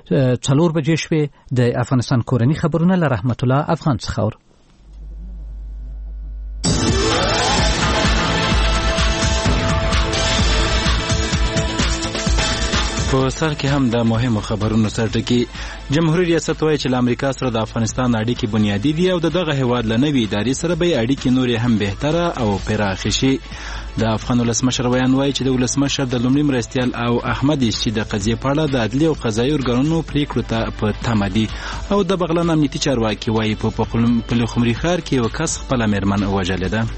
4 بجې شوې. د افغانستان کورنی خبرونه له رحمت الله افغان څخه. په سر کې هم د مهمو خبرونو سرټکی. جمهوریت ریاست وایي چې له امریکا سره د افغانستان اړیکې بنیادی دي او دغه هیواد له نوې ادارې سره به اړیکې نورې هم بهتره او پراخې شي. د افغان ولسمشر ویان وایي چې د ولسمشر د لومړي مرستیال او احمد چې د قضیې په اړه د عدلي او قضایي ارګانونو پریکړو ته په تمه دي. او د بغلان امنیتي چارواکي وایي په پلخمري ښار کې یو کس خپله مېرمن وژلې ده.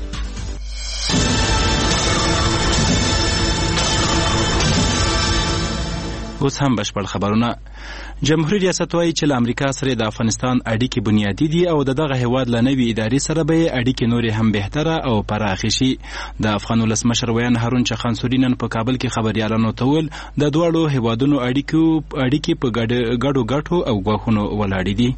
اوس هم بشپړ خبرونه. جمهوریت ریاست وایي چې له امریکا سره د افغانستان اړیکې بنیادی دي او دغه هیواد له نوې ادارې سره به اړیکې نورې هم بهتره او پراخې شي. د افغان ولسمشر ویان هارون چخانسوري نن په کابل کې خبريالانو ته وویل د دواړو هیوادونو اړیکې په ګډو ګټو او ګواښونو ولاړې دي.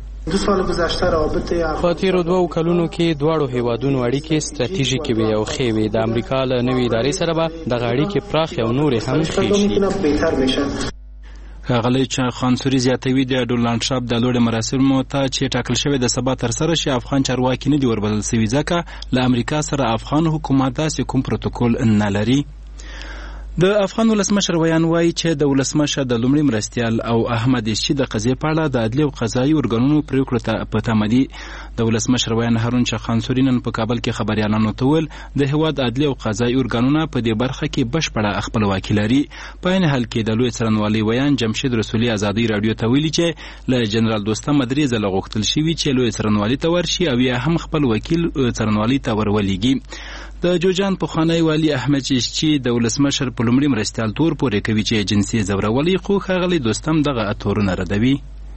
په تیرو 2 کلونو کې دواړو هیوادونو اړیکې ستراتیژیکې وي او ښې وي. د امریکا له نوې ادارې سره به دغه اړیکې پراخې او نورې هم ښې شي. ښاغلی چخانسوري زیاتوي د ډونالډ ټرمپ د لوړې مراسمو ته چې ټاکل شوی د سبا ترسره شي افغان چارواکي نه دي وربلل سوي ځکه له امریکا سره افغان حکومت داسې کوم پروتوکول نه لري. د افغان ولسمشر ویان وایي چې د ولسمشر د لومړي مرستیال او احمد چې د قضیې په اړه د عدلي او قضایي ارګانونو پریکړو ته په تمه دي. د ولسمشر ویان هارون چخانسوري نن په کابل کې خبريالانو ته وویل د هیواد عدلي او قضایي ارګانونه په دې برخه کې بشپړه خپلواکي لري. په عین حال کې د لوی څارنوالۍ ویان جمشید رسولي ازادي رادیو ته ویلي چې له جنرال دوستم درې ځله غوښتل شوي چې لوی څارنوالۍ ته ورشي او یا هم خپل وکیل څارنوالۍ ته ورولېږي. د جوجان پخوانی والی احمد چیشچی د ولسمشر په لومړي مرستیال تور پورې کوي چې جنسي ځورولي خو ښاغلی دوستم دغه تورونه ردوي.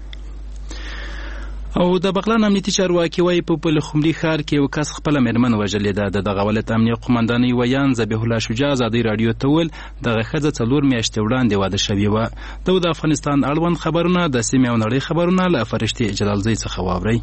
او د بغلان امنیتي چارواکي وایي په پلخمري ښار کې یو کس خپله مېرمن وژلې ده. د دغه ولایت امنیه قمندانۍ ویان ذبیح الله شجاع ازادۍ راډیو ته وویل دغه ښځه 4 میاشتې وړاندې واده شوې وه. د افغانستان اړوند خبرونه د سیمې او نړۍ خبرونه له فرشتې جلالزۍ څخه واورئ.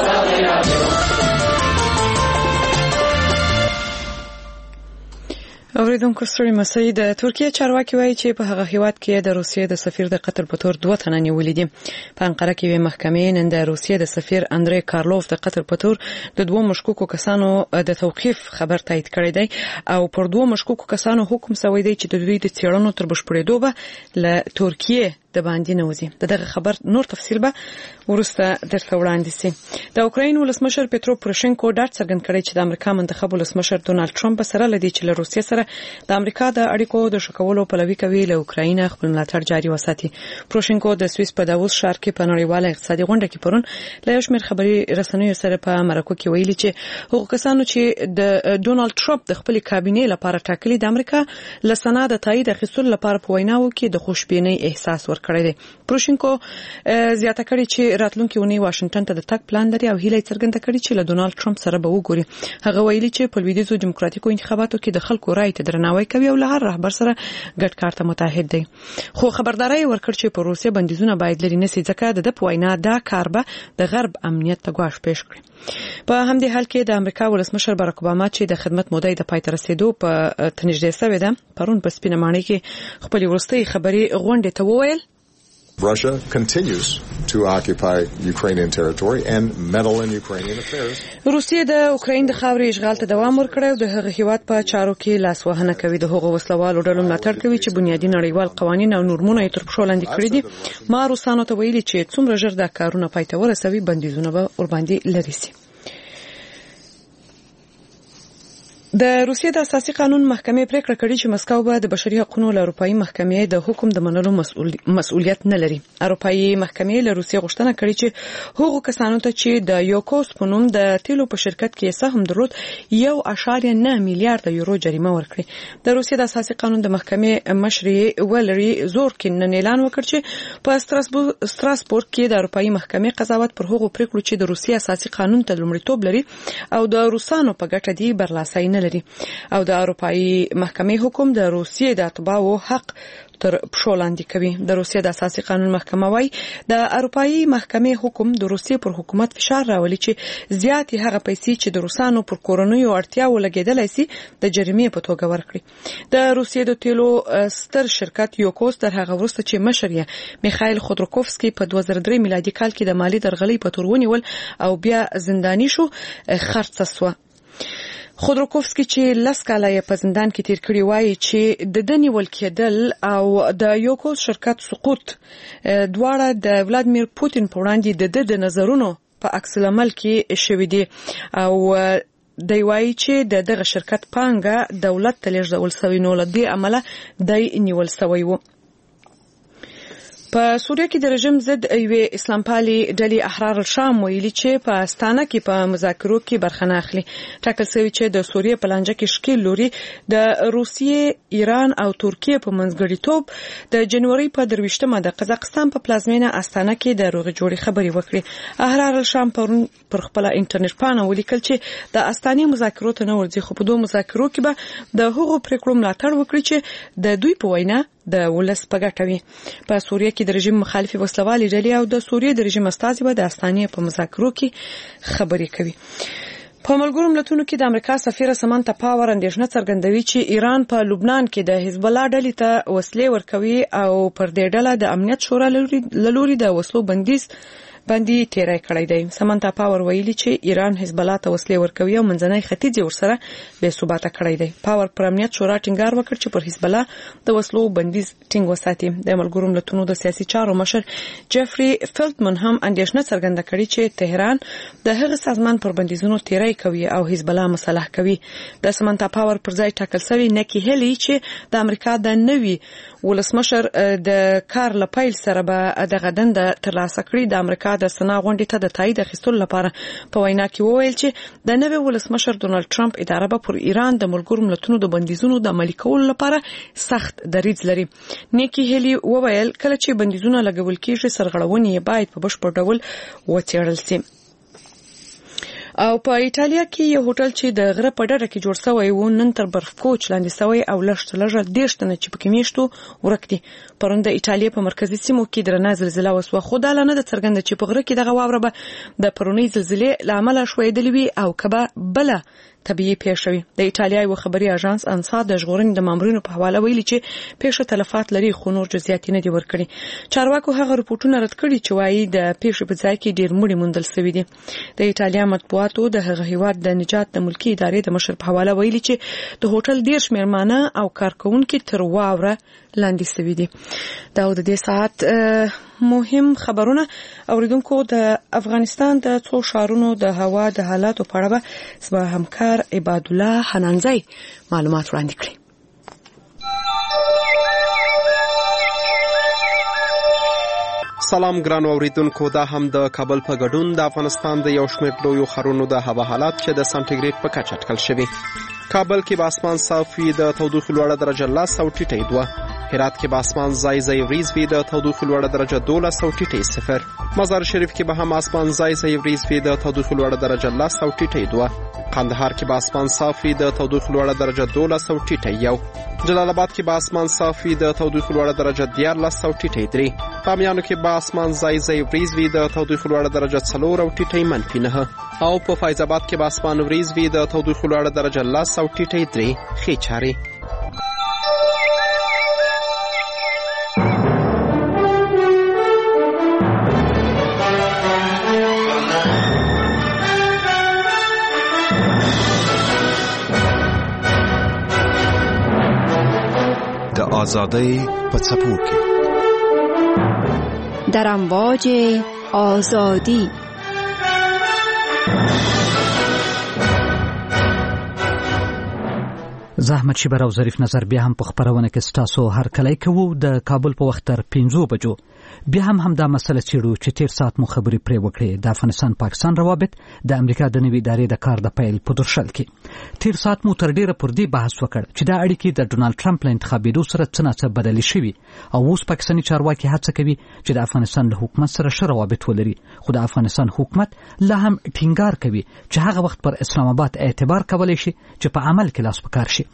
اوریدونکو ستړي مسئ. د ترکیه چارواکي وایي چې په هغه هیواد کې د روسیې د سفیر د قتل په تور 2 تنه نیولې دي. په انقره کې یوې محکمې نن د روسیې د سفیر اندری کارلوف د قتل په تور د 2 مشکوکو کسانو د توقیف خبر تایید کړی دی او پر 2 مشکوکو کسانو حکم شوی دی چې د دوی د څېړنو تر بشپړېدو به له ترکیه د باندې نوځي. دغه خبر نور تفصیل به ورسته درته وړاندې سي. د اوکراین ولسمشر پېترو پروشنکو ډاډ څرګند کړی چې د امریکا منتخب ولسمشر ډونالډ ټرمپ سره لدی چې له روسیې سره د امریکا د اړیکو د شکولو پلوي کوي له اوکراین خپل ملاتړ جاري وساتي. پروشنکو د سویس په داووس ښار کې په نړیواله اقتصادي غونډه کې پرون له یو شمېر خبري رسنیو سره په مرکو کې ویلي چې هغه کسانو چې د ډونالډ ټرمپ د خپل کابینې لپاره ټاکلي د امریکا له سند تایید اخیستلو لپاره په ویناو کې د خوشبینۍ احساس ورکړی دی. پروشنکو زیاته کړی چې راتلونکي ونی واشنگټن ته د تګ پلان لري او هیله څرګنده کړې چې له ډونالډ ټرمپ سره به وګوري. هغه ویلي چې په لویدیځو دیموکراتیکو انتخاباتو کې د خلکو رائے ته درناوی کوي او له هر رهبر سره ګډ کار ته متحد دی. خو خبرداري ورکړ چې په روسیې بندیزونه باید لري نسی ځکه د پوینا دا کار به د غرب امنیت ته ګواښ پیښ کړي. په همدې حال کې د امریکا ولسمشر باراک اوباما چې د خدمت مودې د پای ته رسیدو په تنجدې سوی ده پرون په سپینه ماڼۍ کې خپل ورستۍ خبري غونډه ته وویل Russia continues to occupy Ukrainian territory and meddle in Ukrainian affairs. روسیه د اوکراین د خاورې اشغال ته دوام ورکړی او د هغه هیواد په چارو کې لاسوهنه کوي. د هغو وسلوالو ډلو ملاتړ کوي چې بنیادي نړیوال قوانین او نورمونه یې تر پښو لاندې کړي دي. ما روسانو ته ویلي چې څومره ژر دا کارونه پای ته ورسوي بندیزونه به ورباندې لري سي. د روسیې د اساسي قانون محکمې پریکړه کړې چې مسکو به د بشري حقوقو له اروپאי محکمې د حکم د منلو مسؤلیت نه لري. اروپאי محکمې له روسیې غوښتنه کړې چې هغو کسانو ته چې د یوکوس په نوم د تیلو په شرکت کې سهم درلود 1.9 میلیارډ یورو جریمه ورکړي. د روسیې د اساسي قانون د محکمې مشري ولري زورکین نن اعلان وکړ چې په ستراسبورګ کې د اروپאי محکمې قضاوت پر هغو پریکړو چې د روسیې اساسي قانون ته لومړیتوب لري او د روسانو په ګټه دی برلاسي نه لري او د اروپאי محکمې حکم د روسیې د اتباعو حق تر پښو لاندې کوي. د روسیې د اساسي قانون محکمه وايي د اروپאי محکمې حکم د روسیې پر حکومت فشار راولي چې زیاتې هغه پیسې چې د روسانو پر کورنیو اړتیاو لګیدلای شي د جریمې په توګه ورکړي. د روسیې د تیلو ستر شرکت یوکوس تر هغه وروسته چې مشر یې میخایل خودروکوفسکی په 2003 میلادي کال کې د مالی درغلۍ په تور ونیول او بیا زنداني شو خرڅ شو. خودروکوفسکی چې 10 کاله یې په زندان کې تیر کړی وایي چې د دنیول کېدل او د یوکوس شرکت سقوط دواړه د ولادیمیر پوتین په وړاندې د نظرونو په عکس العمل کې شوې دي او دی وایي چې دغه شرکت پانګه دولت ته لېږدول شوی نو له دې امله دی نیول شوی و. په سوریه کې د رژیم ضد یوې اسلام پالي ډلې احرار الشام ویلي چې په استانه کې په مذاکرو کې برخه نه اخلي. ټاکل شوی چې د سوریه په لانجه کې شکیل لوري د روسیې، ایران او ترکیه په منځګړیتوب د جنوري په 23مه د قزاقستان په پلازمینه استانه کې د روغې جوړې خبرې وکړې. احرار الشام پر خپل انټرنیټ پاڼه ولیکل چې د استاني مذاکرو ته نه ورځي، خو په دوه مذاکرو کې به د هغو پریکړو ملاتړ وکړي چې د دوی په وینا د ولس په ګټه وي. په سوریه کې د رژیم مخالفي وسلوالې ډلې او د سوریې د رژیم استازي به د استانې په مذاکرو کې خبرې کوي. په ملګرو ملتونو کې د امریکا سفیر سمانتا پاور اندېښنه څرګندوي چې ایران په لبنان کې د حزب الله ډلې ته وسلې ورکوي او پر دې ډله د امنیت شورا لوري د وسلو بندیز باندې تیرای کړی دی. سمانتا پاور ویلي چې ایران حزب الله ته وسلې ورکوي او منځنۍ ختیځ ورسره بې ثباته کړی دی. پاور پر امنیت شورا ټینګار وکړ چې پر حزب الله د وسلو بندیز ټینګ وساتي. د ملګرو ملتونو د سیاسي چارو مشر جفري فیلټمن هم اندېښنه څرګنده کړې چې تهران د هغه سازمان پر بندیزونو تیرای کوي او حزب الله مصالح کوي. د سمانتا پاور پر ځای ټاکل شوی نکی هلی چې د امریکا د نوي ولسمشر د کار لپیل سره به دغه دنده ترلاسه کړي. د امریکا د سنا غونډې ته د تایید اخیستلو لپاره په وینا کې وویل چې د نوي ولسمشر ډونالد ټرمپ اداره به پر ایران د ملګرو ملتونو د بندیزونو د عملي کولو لپاره سخت دریځ لري. نیکی هلی وویل کله چې بندیزونه لګول کیږي سرغړونې باید په بشپړ ډول وڅېړل شي. او په ایټالیا کې یو هوټل چې د غره په ډډه کې جوړ شوی و نن تر برف کوچ لاندې شوی او لږ 10 تنه چې پکې میشتو ورک دي. پرون د ایټالیا په مرکزي سیمو کې درنه زلزلہ وسوه، خو دا نه د څرګنده چې په غره کې دغه واوره به د پرونی زلزلې لامل شویدلې وي او کبه بل طبيعي پیښوي. د ایټالیا یو خبري اژانس انسا د ژغورنې د مامورینو په حواله ویلي چې پیښه تلفات لري خو نور جزئیات نه دي ورکړي. چارواکو هغه رپورټونه رد کړي چې وايي د پیښې په ځای کې ډیر مړي موندل شوي دي. د ایټالیا مطبوعاتو د هغه هیواد د نجات د ملکی ادارې د مشر په حواله ویلي چې د هوټل ډیر شمیرمانه او کارکونکو تر واوره لاندې شوي دي. دا د دې ساعت مهم خبرونه اوریدونکو د افغانستان د څو شهرونو د هوا د حالاتو په اړه به سبا همکار عباد الله حنانزی معلومات وړاندې کړي. سلام ګران اوریدونکو، دا هم د کابل په ګډون د افغانستان د یو شمېر لویو ښارونو د هوا حالات چې د سانټیګریډ په کچه اټکل شوي. کابل کې به اسمان صاف وي، د تودوخې لوړه درجه 10 او ټیټه 2. هرات کې به اسمان ځای وریځ وي، د تودوخې لوړه درجه 12 او ټیټه 0. مزار شریف کې به هم اسمان ځای وریځ وي، د تودوخې لوړه درجه 10 او ټیټه 2. قندهار کې به اسمان صاف وي، د تودوخې لوړه درجه 12 او ټیټه 1. جلال آباد کې به اسمان صاف وي، د تودوخې لوړه درجه 14 او ټیټه 3. بامیانو کې به اسمان ځای وریځ وي، د تودوخې لوړه درجه 4 او ټیټه -9. او په فیض آباد کې به اسمان وریځ وي، د تودوخې لوړه درجه 10 او ټیټه 3. ښې چارې. د آزادۍ په څپو کې در امواج آزادی. زحمت شبر او ظریف نظر بیا هم په خبرونه کې ستاسو هر کله کوو د کابل په وخت تر 5 بجو. بیا هم دا مسله چیرو چې تیر سات مو خبرې پرې وکړې د افغانستان پاکستان روابط د امریکا د نوي ادارې د کار د پیل په درشل کې. تیر سات مو تر ډیره پر دې بحث وکړ چې دا اړیکې د ډونالد ټرمپ له انتخابېدو سره څه بدلې شوي او اوس پاکستاني چارواکي هڅه کوي چې د افغانستان له حکومت سره ښه روابط ولري، خو د افغانستان حکومت لا هم ټینګار کوي چې هغه وخت پر اسلام آباد اعتبار کولای شي چې په عمل کې لاس پکار شي.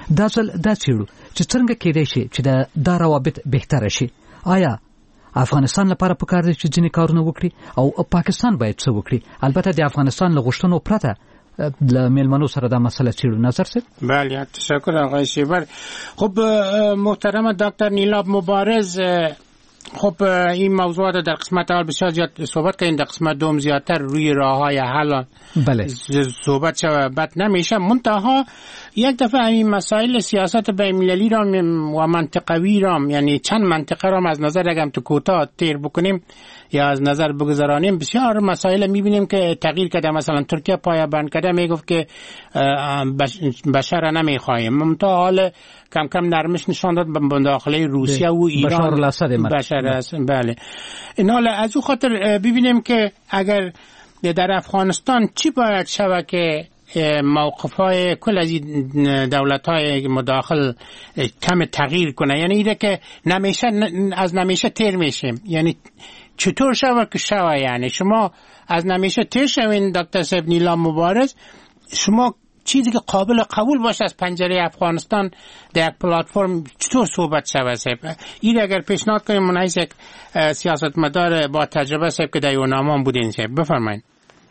دا ځل دا چیرو چې څنګه کېدای شي چې دا روابط بهتره شي. آیا افغانستان لپاره پکار دی چې ځینې کارونه وکړي او پاکستان باید څه وکړي؟ البته د افغانستان له غوښتنو پرته ل میلمنو سره دا مسئله چیرو. نظر صاحب؟ بله تشکر آقای شیبر. خب محترم دکتر نیلاب مبارز، خب این موضوعات در قسمت اول بسیار زیاد صحبت کردیم، در قسمت دوم زیادتر روی راه‌های حل بله صحبت شد. بد نمیشه، منتها یک دفعه این مسائل سیاست بین‌المللی را و منطقوی را، یعنی چند منطقه را از نظر اگم تو کوتاه تیر بکنیم یا از نظر بگذارانیم، بسیار مسائل میبینیم که تغییر کرده. مثلا ترکیه پایه‌بند کرده، میگفت که بشر نمیخوایم، منتها حال کم کم نرمش نشان داد به داخل روسیه و ایران. بشار الاسد بشار است. بله. این حال از او خاطر ببینیم که اگر در افغانستان چی باید شود که موقف‌های کل از دولت‌های مداخل کم تغییر کنه، یعنی ایده که نمیشه تیر میشیم، یعنی چطور شود که شود، یعنی شما از نمیشه تیر شوین. دکتر صاحب نیلاب مبارز، شما چیزی که قابل قبول باشه از پنجره افغانستان در یک پلتفرم چطور صحبت شود صاحب؟ این اگر پیشنهاد کنیم من یک سیاستمدار با تجربه صاحب که در یونامان بودین صاحب، بفرمایید.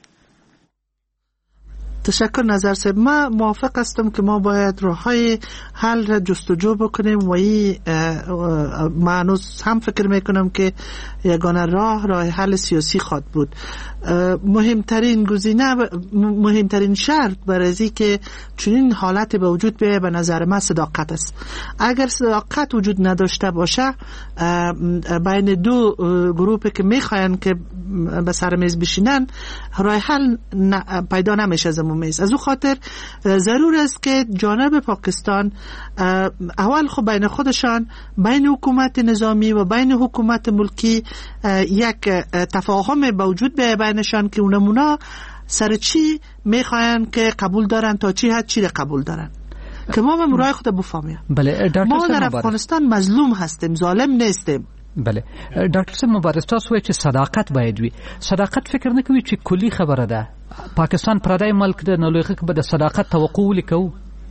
تشکر نظر صاحب. ما موافق هستم که ما باید راه‌های حل را جستجو بکنیم و ما هنوز هم فکر میکنم که یگانه راه حل سیاسی خواهد بود. مهمترین گزینه، مهمترین شرط برای از که چنین حالت به وجود بیاید به نظر من صداقت است. اگر صداقت وجود نداشته باشه بین دو گروهی که میخواین که به سر میز بشینن، راه حل پیدا نمیشه از میز. از او خاطر ضرور است که جانب پاکستان اول خود بین خودشان، بین حکومت نظامی و بین حکومت ملکی یک تفاهم به وجود بیاید بینشان که اونمونا سر چی میخواین که قبول دارن، تا چی حد چی را قبول دارن، که ما مرای خود بفهمیم. بله ما در افغانستان مظلوم هستیم، ظالم نیستیم. بله ډاکټر صاحب مبارز، تاسو وایئ چې صداقت باید وي. صداقت فکر نه کوي چې کلی خبره ده؟ پاکستان پردی ملک ده، نو لویخه که به د صداقت توقع ولیکو.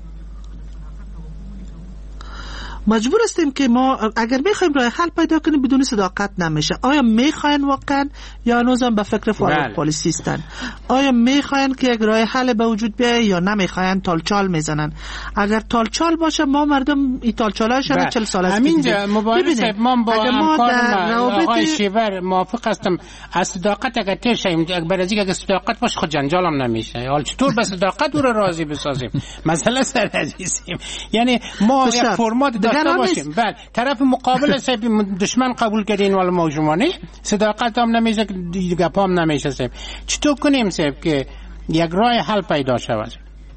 مجبور هستیم که ما اگر میخوایم راه حل پیدا کنیم بدون صداقت نمیشه. آیا میخواین واقعا یا هنوزم به فکر فارغ پالیسی هستن؟ آیا میخواین که یک راه حل به وجود بیاید یا نمیخواین تالچال میزنن؟ اگر تالچال باشه ما مردم این تالچالایش رو 40 سال است. همینجا مبارز ما با آقای شیور موافق هستم. از صداقت اگر تیر شیم، برای اگر صداقت باشه خود جنجال هم نمیشه. حال چطور به صداقت او رو راضی بسازیم؟ مسئله سر عزیزیم. یعنی ما یک فرمات داشته باشیم. بله طرف مقابل صاحب دشمن قبول کردین ولی ما شمانه صداقت هم نمیشه، دیگه پام نمیشه صاحب. چطور کنیم صاحب که یک راه حل پیدا شود؟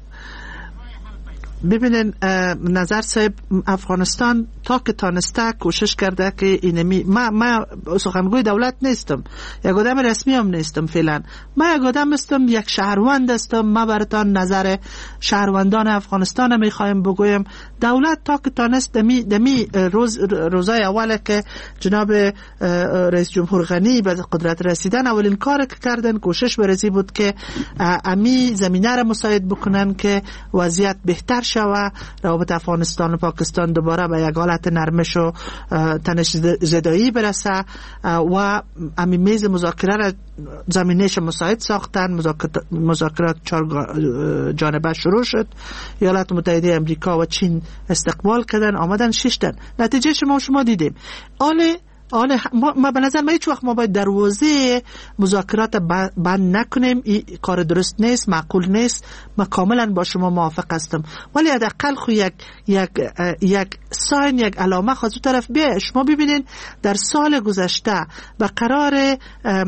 ببینین نظر صاحب، افغانستان تا که تانسته کوشش کرده که اینمی ما سخنگوی دولت نیستم، یک آدم رسمی هم نیستم فعلا. ما یک آدم هستم، یک شهروند هستم. ما براتان نظر شهروندان افغانستان میخوایم بگویم. دولت تا که تانست دمی روزای اول که جناب رئیس جمهور غنی به قدرت رسیدن، اولین کار که کردن کوشش برزی بود که امی زمینه را مساعد بکنن که وضعیت بهتر شود، روابط افغانستان و پاکستان دوباره به یک حالت نرمش و تنش زدایی برسه و امی میز مذاکره را زمینهش مساعد ساختن. مذاکرات 4 جانبه شروع شد. ایالات متحده امریکا و چین استقبال کردن، آمدن ششتن. نتیجه شما دیدیم. ما به نظر من هیچ وقت ما باید دروازه مذاکرات بند نکنیم. این کار درست نیست، معقول نیست. ما کاملا با شما موافق هستم، ولی حداقل خو یک ساین، یک علامه خاص طرف بیاید. شما ببینید در سال گذشته به قرار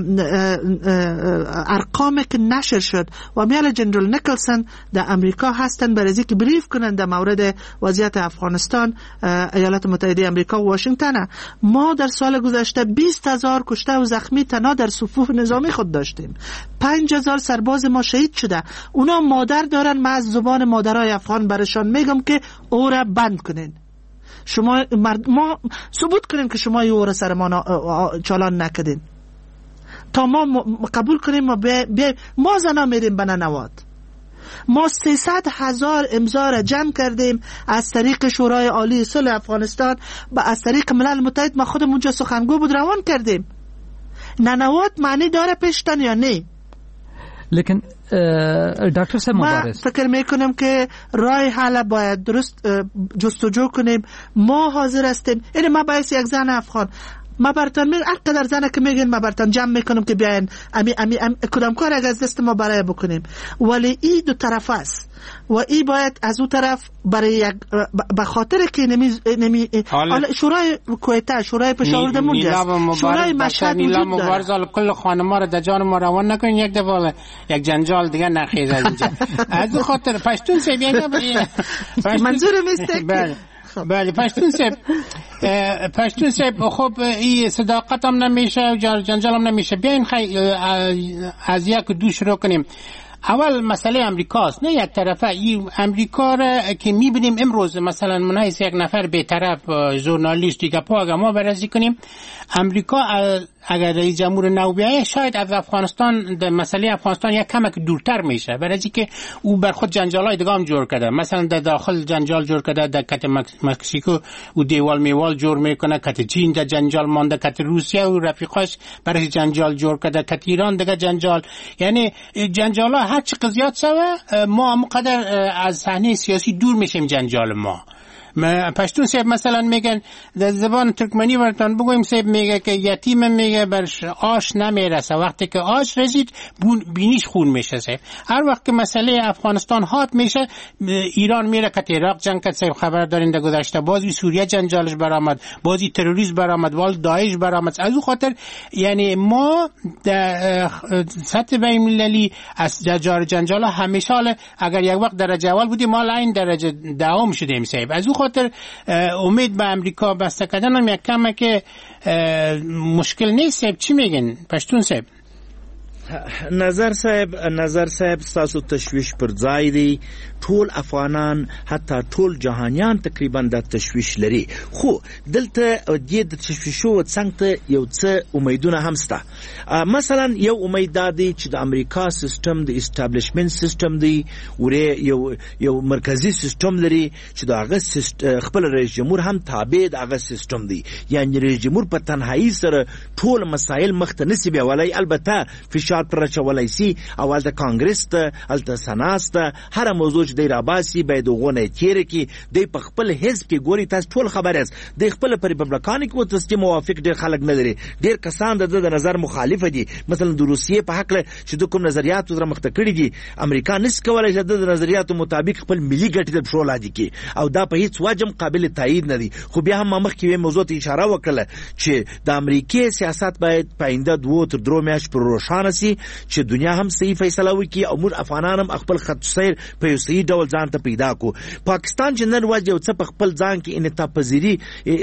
ارقامی که نشر شد و میال جنرال نیکلسن در امریکا هستن برای اینکه بریف کنند در مورد وضعیت افغانستان، ایالات متحده امریکا و واشنگتن. ما در سال گذشته 20,000 کشته و زخمی تنها در صفوف نظامی خود داشتیم. 5,000 سرباز ما شهید شده. اونا مادر دارن. من از زبان مادرای افغان برشان میگم که او را بند کنین. شما ما ثبوت کنین که شما او را سر ما چالان نکدین تا ما قبول کنیم. ما زنا میریم به ننواد. ما 300,000 امضا را جمع کردیم از طریق شورای عالی صلح افغانستان و از طریق ملل متحد. ما خودمون اونجا سخنگو بود روان کردیم. ننوات معنی داره پیشتن یا نه؟ لیکن دکتر صاحب مبارز، من فکر میکنم که راه حل باید درست جستجو کنیم. ما حاضر هستیم. این ما باید یک زن افغان، ما برتان هر قدر زنه که میگن ما برتان جمع میکنم که بیاین کدام کار از دست ما برای بکنیم، ولی این دو طرف است و این باید از اون طرف برای به خاطر که شورای کویته، شورای پشاور در مونجا، شورای مشهد وجود داره. کل خانما رو در جان ما روان نکنین، یک دفعه یک جنجال دیگه نخیز از اینجا. از اون خاطر پشتون سه منظورم است. بله پشتون سب خب این صداقت هم نمیشه و جنجال هم نمیشه. بیاین از یک دو شروع کنیم. اول مسئله امریکاست، نه یک طرفه. این امریکا را که میبینیم امروز مثلا منایس یک نفر به طرف ژورنالیست دیگه اگه ما بررسی کنیم، امریکا اگر رئیس جمهور نو بیایه شاید از افغانستان در مسئله افغانستان یک کمک دورتر میشه، برای که او بر خود جنجالای دیگه هم جور کرده. مثلا در داخل جنجال جور کرده، در کت مکزیکو و دیوال میوال جور میکنه، کت چین در جنجال مانده، کت روسیه و رفیقاش برای جنجال جور کرده، کت ایران دیگه جنجال. یعنی جنجالا هر چی قضیات سوه ما مقدر از صحنه سیاسی دور میشیم. جنجال ما پشتون سیب مثلا میگن در زبان ترکمنی براتون بگویم، سیب میگه که یتیم میگه بر آش نمیرسه، وقتی که آش رسید بینیش خون میشه. سیب هر وقت که مسئله افغانستان هات میشه، ایران میره که عراق جنگ کرد. سیب خبر دارین در گذشته بازی سوریه جنجالش برآمد، بازی تروریسم برآمد، وال داعش برآمد. از اون خاطر یعنی ما در سطح بین المللی از جنجال همیشه اگر یک وقت درجه اول بودیم، ما الان درجه دوم شدیم. سیب از اون خاطر امید به امریکا بسته کردن هم یک کمه که مشکل نیست. چی میگن پشتون صاحب؟ نظر صاحب تاسو تشویش پر ځای دی. ټول افغانان حتی ټول جهانیان تقریبا د تشویش لري، خو دلته د تشویشو څنګه یو څه امیدونه هم شته. مثلا یو امید دا دی چې د امریکا سیستم د اسټابلیشمنت سیستم دی، ورې یو مرکزی سیستم لري چې د هغه خپل رئیس جمهور هم تابع د هغه سیستم دی. یعنی رئیس جمهور په تنهایی سره ټول مسایل مخته نسی بیولای، البته فشار پر چولای سي. اول د کانګرس ته، الته سناست ته، هر موضوع چې دی راباسي باید غونه تیر کی دی په خپل حزب کې ګوري. تاسو ټول خبر یاست د خپل پر ریپبلیکان کې وته چې موافق ډیر خلک نه لري، ډیر کسان د نظر مخالف دي. مثلا د روسیې په حق له چې د کوم نظریات سره مخته کړي دي، امریکا نس کولای چې د نظریاتو مطابق خپل ملي ګټې د پښو لاندې کی، او دا په هیڅ وجه قابل تایید نه دي. خو بیا هم مخکې یو موضوع ته اشاره وکړه چې د امریکای سیاست باید پاینده 2 تر 3 میاشتې پر روښانه سي چې دنیا هم صحیح فیصله وکړي او موږ افغانان هم خپل خط سیر په یو صحیح ډول ځان ته پیدا کو. پاکستان چې نن ورځ یو څه په خپل ځان کې انعطاف پذیری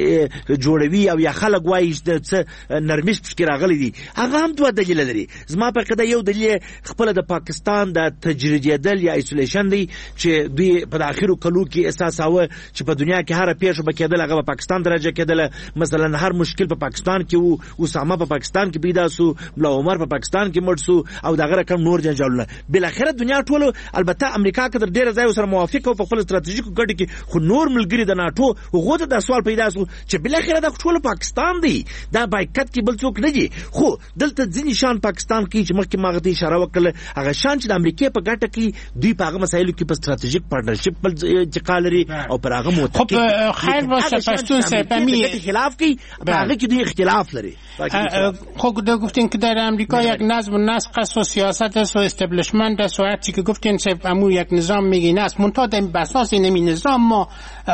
جوړوي او یا خلک وایي چې څه نرمش پکې راغلي دي، هغه هم دوه دلیل لري. زما په قضیه یو دلیل خپل د پاکستان د تجریدیدل یا ایسولیشن دی چې دوی په اخرو کلو کې احساس او چې په دنیا کې هر پیښه بکیدل هغه په پاکستان درجه کېدل. مثلا هر مشکل په پاکستان کې وو، اسامه په پاکستان کې پیدا سو، ملا عمر په پاکستان کې مړ سو، او دغه رقم نور جنجالونه. بل اخر دنیا ټولو البته امریکا کې ډیر ځای سره موافق او په خپل ستراتیژیکو ګټو کې، خو نور ملګری د ناتو هغه ته د سوال پیدا سو چې بل اخر د ټولو پاکستان دی، دا بایکټ کې بل څوک نه دی. خو دلته ځینې شان پاکستان کې چې مخکې ما غته اشاره وکړه، هغه شان چې د امریکا په ګټه کې دوی په هغه مسایلو کې په ستراتیژیک پارتنرشپ بل ځقال لري او پر هغه موافق. خیر باشه پښتون صاحب همین خلاف کی په هغه کې دوی اختلاف لري. خب گفتین که در امریکا یک نظم و نسق است و سیاست است و استبلیشمنت است و هرچی که گفتین امو یک نظام میگین است. منتها در بساس اینمی نظام ما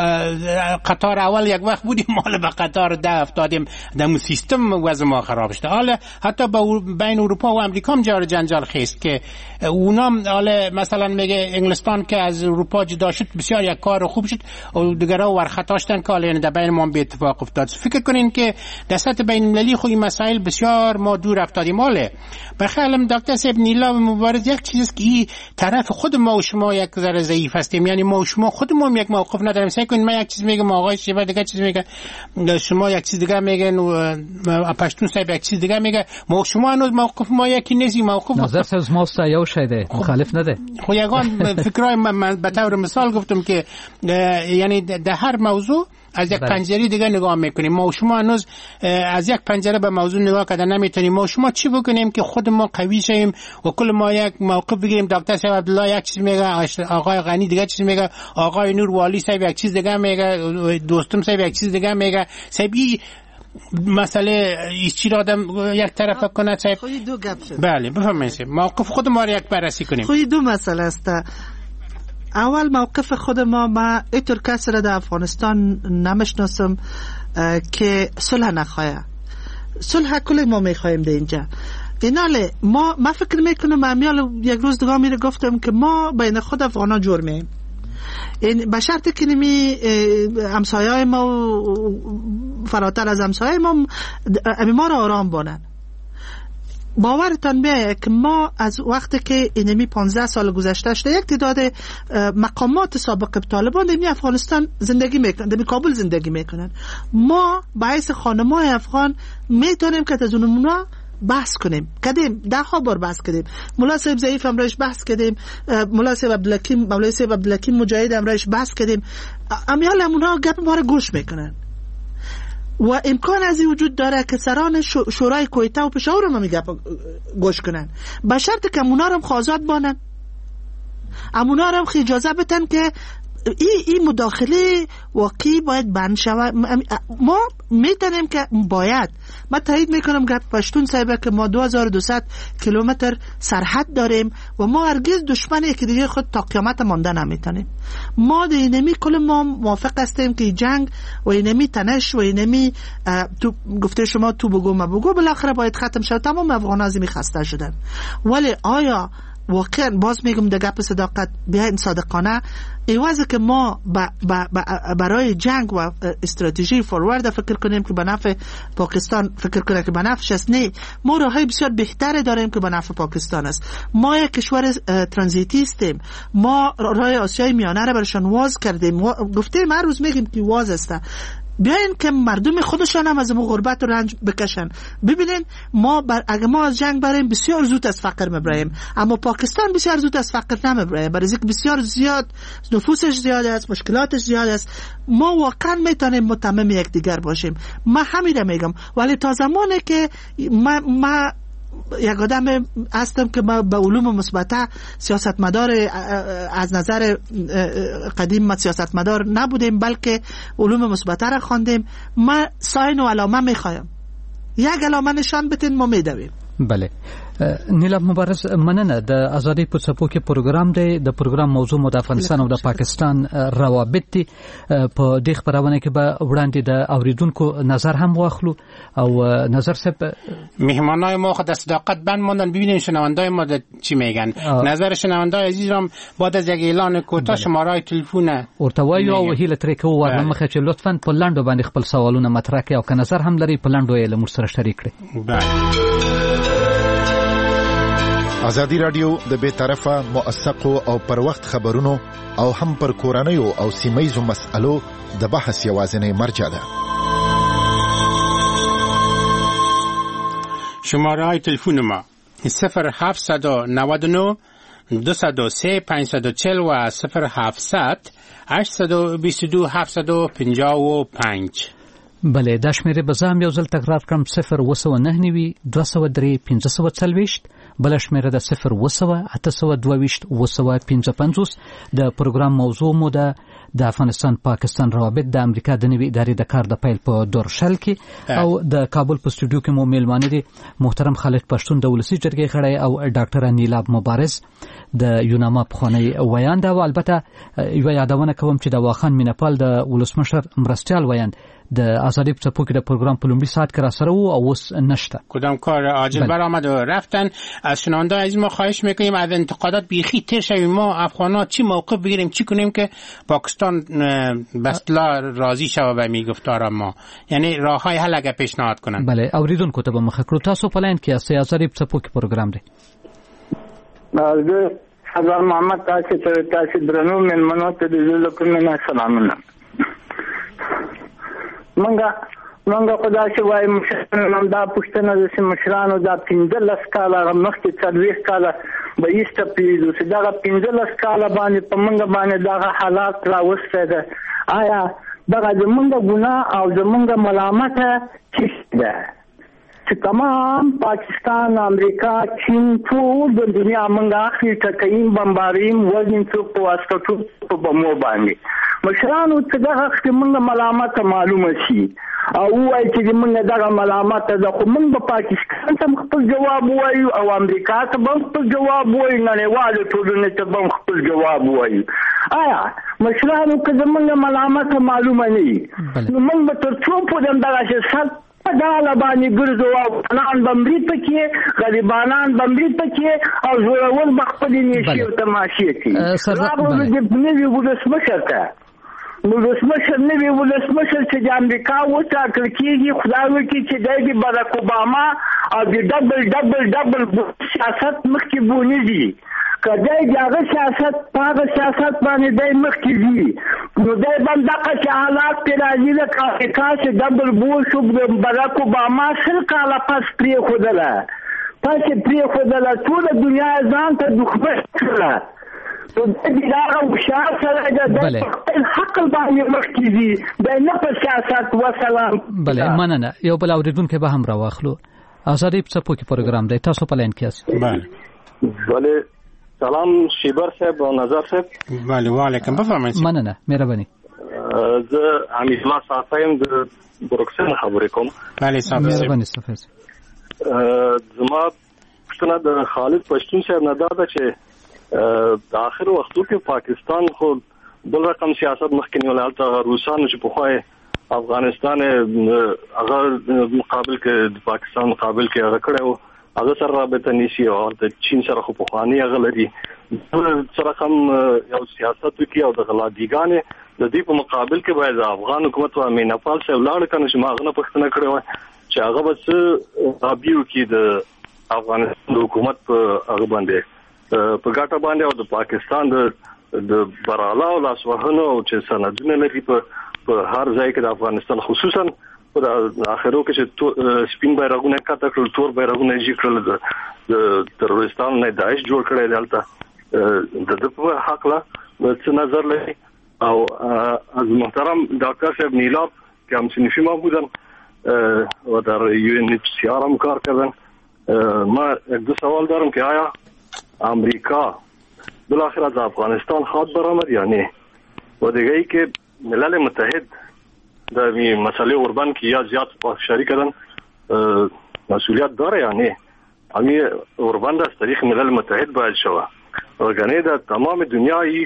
قطار اول یک وقت بودیم، مال به قطار 10 افتادیم، در سیستم وضع ما خراب شده. حالا حتی بین اروپا و امریکا هم جار جنجال خیست که اونام حالا مثلا میگه انگلستان که از اروپا جدا شد بسیار یک کار خوب شد و دیگرها ورخطاشتن که حالا در بین ما به اتفاق افتاد. فکر کنین که در سطح بین المللی خود این مسائل بسیار ما دور افتادیم. حالا بخیر میخوام دکتر صاحب نیلا مبارز یک چیزی است که این طرف خود ما و شما یک ذره ضعیف هستیم، یعنی ما و شما خودمون یک موقف نداریم. سعی کنید من یک چیز میگم آقای شیبا دیگه چیز میگه، شما یک چیز دیگه میگن و پشتون صاحب یک چیز دیگه میگه، ما و شما هنوز موقف ما یکی نیست. موقف نظر از ما یو شده مخالف نده. خو یگان فکرای من به طور مثال گفتم که یعنی در هر موضوع از یک پنجره دیگه نگاه میکنیم. ما و شما هنوز از یک پنجره به موضوع نگاه کردن نمیتونیم. ما و شما چی بکنیم که خود ما قوی شیم و کل ما یک موقف بگیریم؟ دکتر صاحب عبدالله یک چیز میگه، آقای غنی دیگه چیز میگه، آقای نور والی صاحب یک چیز دیگه میگه، دوستم صاحب یک چیز دیگه میگه. صاحب مسئله چی را آدم یک طرف کنه صاحب؟ خودی دو گپ شد. بله بفهمید موقف خود ما را یک بررسی کنیم. خودی دو مسئله است. اول موقف خود ما اینطور کسی را در افغانستان نمیشناسم که صلح نخواهد. صلح کل ما میخواهیم در اینجا. ایناله ما فکر میکنم امیال یک روز دیگه میره گفتم که ما بین خود افغانا جور میم، این به شرط که نمی همسایه‌های ما و فراتر از همسایه ما را آرام بانن. باورتان بیایه که ما از وقتی که اینمی 15 سال گذشته شده یک تعداد مقامات سابق طالبان در افغانستان زندگی میکنن، در کابل زندگی میکنن. ما باعث خانم‌های افغان میتونیم که از اونمونا بحث کنیم. کدیم 10 بار بحث کردیم. مولا صاحب ضعیف هم روش بحث کردیم، مولا صاحب عبدالحکیم مجاهد هم روش بحث کردیم. امیال همونا گپ ما رو گوش میکنن و امکان از این وجود داره که سران شورای کویته و پشاور هم گپ گوش کنن، به شرط که همونا رو آزاد بانن، همونا رو اجازه بدن که این مداخله واقعی باید بند شود. ما میتونیم که باید، من تایید میکنم گپ پشتون صاحبه که ما 2200 کیلومتر سرحد داریم و ما هرگز دشمن یکی دیگه خود تا قیامت مانده نمیتونیم. ما در اینمی کل ما موافق هستیم که جنگ و اینمی تنش و اینمی تو گفته شما تو بگو ما بگو بالاخره باید ختم شد. تمام افغان ها خسته شدن. ولی آیا واقعا باز میگم در گپ صداقت بیاین صادقانه ایوازه که ما برای جنگ و استراتژی فوروارد فکر کنیم که به نفع پاکستان فکر کنیم که به نفعش است؟ نه، ما راههای بسیار بهتری داریم که به نفع پاکستان است. ما یک کشور ترانزیتی هستیم. ما راه آسیای میانه را برشان واز کردیم. گفتیم هر روز میگیم که واز است. بیاین که مردم خودشان هم از غربت و رنج بکشن. ببینین ما اگه ما از جنگ بریم بسیار زود از فقر میبریم، اما پاکستان بسیار زود از فقر نمیبره، برای اینکه بسیار زیاد نفوسش زیاد است، مشکلاتش زیاد است. ما واقعا میتونیم متمم یکدیگر باشیم. من همین رو میگم. ولی تا زمانی که ما یک آدم هستم که ما به علوم مثبته سیاستمدار از نظر قدیم ما سیاستمدار نبودیم بلکه علوم مثبته را خواندیم. ما ساین و علامه میخوایم، یک علامه نشان بتین ما میدویم. بله نیلا مبارز مننه. د ازادي په څپو کې پروګرام دی، د پروګرام موضوع د افغانستان او د پاکستان روابط دي. په دې خبرونه کې به وړاندې د اوریدونکو نظر هم واخلو او نظر صاحب مهمانای ما خود صداقت بند ماندن. ببینیم شنوندای ما چی میگن. نظر شنوندای عزیزم بعد از یک اعلان کوتاه شماره تلفن ورتوي او هیله ترې کو ورمخه چې لطفاً په لاندو باندې خپل سوالونه مطرح کړئ او که نظر هم لري په لاندو یې له موږ سره شریک کړئ. ازادي رادیو د بے طرفه موثقو او پر وخت خبرونو او هم پر کورنیو او سیمایزو مسألو د بحث یوازینی مرجع ده. شماره تلفن ما 0799 203 540 و 0700 822 755. بله دا شمیره بزام یو ځل تکرار کړم 0999 203 540 بل شمیره د 0 822 255. د پروګرام موضوع مو د افغانستان پاکستان روابط د امریکا د نوي ادارې د کار د پیل په دورشل کې او د کابل په سټوډیو کې مو میلمانه دي محترم خالد پښتون د ولسی جرګې غړی او ډاکټر نیلا مبارز د یوناما پخوانی ویان دا. او البته یو یادونه کوم چې د واخان مینپال د ولسمشر مرستيال ویان د آزادی په څپو کې د پروګرام په لومړي ساعت کې را سره وو او اوس نشته. کدام کار عاجل برآمد و رفتن. از شنونده از ما خواهش میکنیم از انتقادات بیخی تیر شویم. ما افغان‌ها چی موقف بگیریم، چی کنیم که پاکستان به اصطلاح راضی شوه به میگفتار ما، یعنی راههای حل اگه پیشنهاد کنن. بله اوریدونکو ته به مخه کړو. تاسو په لاین کې اسې آزادی په څپو کې پروګرام دی. حضرت محمد تاسو درنو مېلمنو ته د زړه کومه سلامونه. منګه خدا شي وای مشرانو دا پښتنه د مشرانو دا 15 کاله مخکې 40 کاله به ایسته پیډو چې دا 15 کاله باندې په منګه باندې دا حالات راوسته ده. آیا دا زمونږ ګناه او زمونږ ملامته ده چې تمام پاکستان، امریکا، چین ټول د دنیا منګه اخی ټکین بمباریم وزن څو په واسطو په بمو باندې مشرانو ته دا حق منګه ملامته معلومه شي او وای چې موږ دغه ملامت ده خو موږ په پاکستان ته خپل جواب وایو او امریکا ته خپل جواب وایو، نړیوالو ټولنې ته خپل جواب وایو. آیا مشرانو که زموږ ملامت معلومه نه وي نو موږ به تر څو پورې دغه شرط دا لبانی ګرځو او فنان بمبري پکې غریبانان بمبري پکې او زورول بخپلې نشي او تماشې کوي. راغلو د نوي ولسمشر ته ولسمشر نوی ولسمشر چې د امریکا وټاکل کېږي خدای وکړي چې دی د باراک اوباما او د ډبل سیاست مخکې بونیږي که دی د هغه سیاست په هغه سیاست باندې دی مخکې ځي نو دی به همدغه چې حالات پرې راځي لکه امریکا چې ډبل بوش د باراک اوباما 100 کاله پس پرېښودله پس پرېښودله ټوله دنیا یې ځان ته دښمن کړله. بله مننه. یو بل اوریدونکو به هم راواخلو. آزادی په څپو کې پروګرام دی. تاسو په لاین کې یاست. بله سلام شیبر صاحب او نظر صاحب. بله وعلیکم بفرمایئ. مننه مهرباني. زه حمید الله صافیم د بروکسل خبرې کوم. بله صاحب مهرباني صافی. زما پښتنه د خالد پښتون صاحب نه دا چې د آخر وختو کې پاکستان خو بل رقم سیاست مخکې نیولای ته روسانو چې په خوای افغانستان هغه مقابل کې د پاکستان مقابل کې هغه کړو هغه سره رابطه نشي او د چین سره خو په خواني هغه لري سره هم یو سیاست کې او د غلادیګانې د دې په مقابل کې باید افغان حکومت او میناپال سره لاړ کنه چې ماغه پښتنه کړو چې هغه بس رابیو کې د افغانستان حکومت په هغه باندې په ګټه باندې او د پاکستان د براله او لاسوهنو او چې سندونه لري په هر ځای کې د افغانستان خصوصا په اخرو کې چې سپین بیرغونه کاته کړل تور بیرغونه یې کړل د تروریستانو نه داعش جوړ کړی دلته د په حق لا څه نظر لري او از محترم ډاکټر صاحب نیلاب که همچنین ما بودن و در UNHCR هم کار کردن. ما یک دو سوال دارم که آیا امریکا بالاخره از افغانستان خواد برآمد یا نه و دیگه ای که ملل متحد در این مسئله اوربن که یا زیاد پافشاری کردن مسئولیت داره یا نه؟ امی اوربن در طریق ملل متحد باید شود ارگانه در تمام دنیای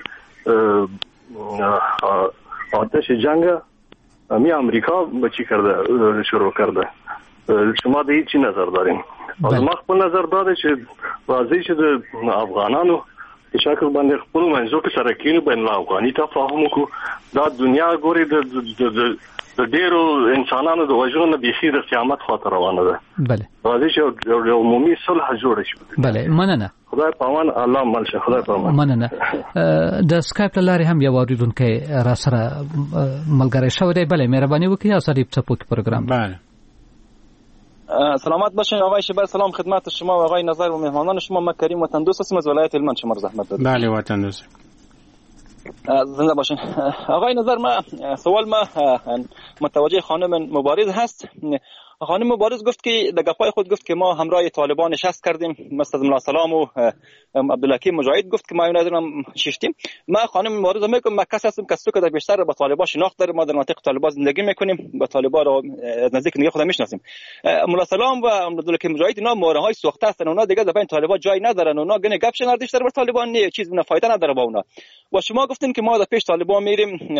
آتش جنگ امی امریکا بچی کرده شروع کرده. شما در این چی نظر دارین؟ از ما خپل نظر داده چې راځي چې د افغانانو په شکل باندې خپل منځو کې سره کېنو بین افغاني تفاهم وکړو. دا دنیا ګوري د ډېرو انسانانو د وژنو نه بیخي د قیامت خاطر روانه ده. بله راځي چې یو عمومي صلح جوړ شي. بله مننه. خدای پامان الله مل شه. خدای پامان. مننه. د سکایپ لارې هم یو اوریدونکی را سره ملګری شوی دی. بله مهرباني وکړئ آزادی په څپو کې پروګرام. بله سلامت باشین آقای شیبر. سلام خدمت شما و آقای نظر و مهمانان شما. من کریم وطن دوست هستم از ولایت هلمند. شما رو زحمت دادم. بله وطن دوست. زنده باشین. آقای نظر ما سوال ما متوجه خانم مبارز هست. خانم مبارز گفت که در گپای خود گفت که ما همراه طالبان نشست کردیم مثل ملا سلام و عبدالحکیم مجاهد گفت که ما ندارم شیفتیم. ما خانم مبارز میگم ما کس هستم که در بیشتر با طالبان شناخت داریم. ما در منطقه طالبان زندگی میکنیم با طالبان رو از نزدیک دیگه خودم میشناسیم. ملا سلام و عبدالحکیم مجاهد اینا مورهای سوخته هستن. اونا دیگه در بین طالبان جای ندارن. اونا گنه گپ شنر بیشتر بر طالبان نه چیز نه فایده نداره با اونا. و شما گفتین که ما در پیش طالبان میریم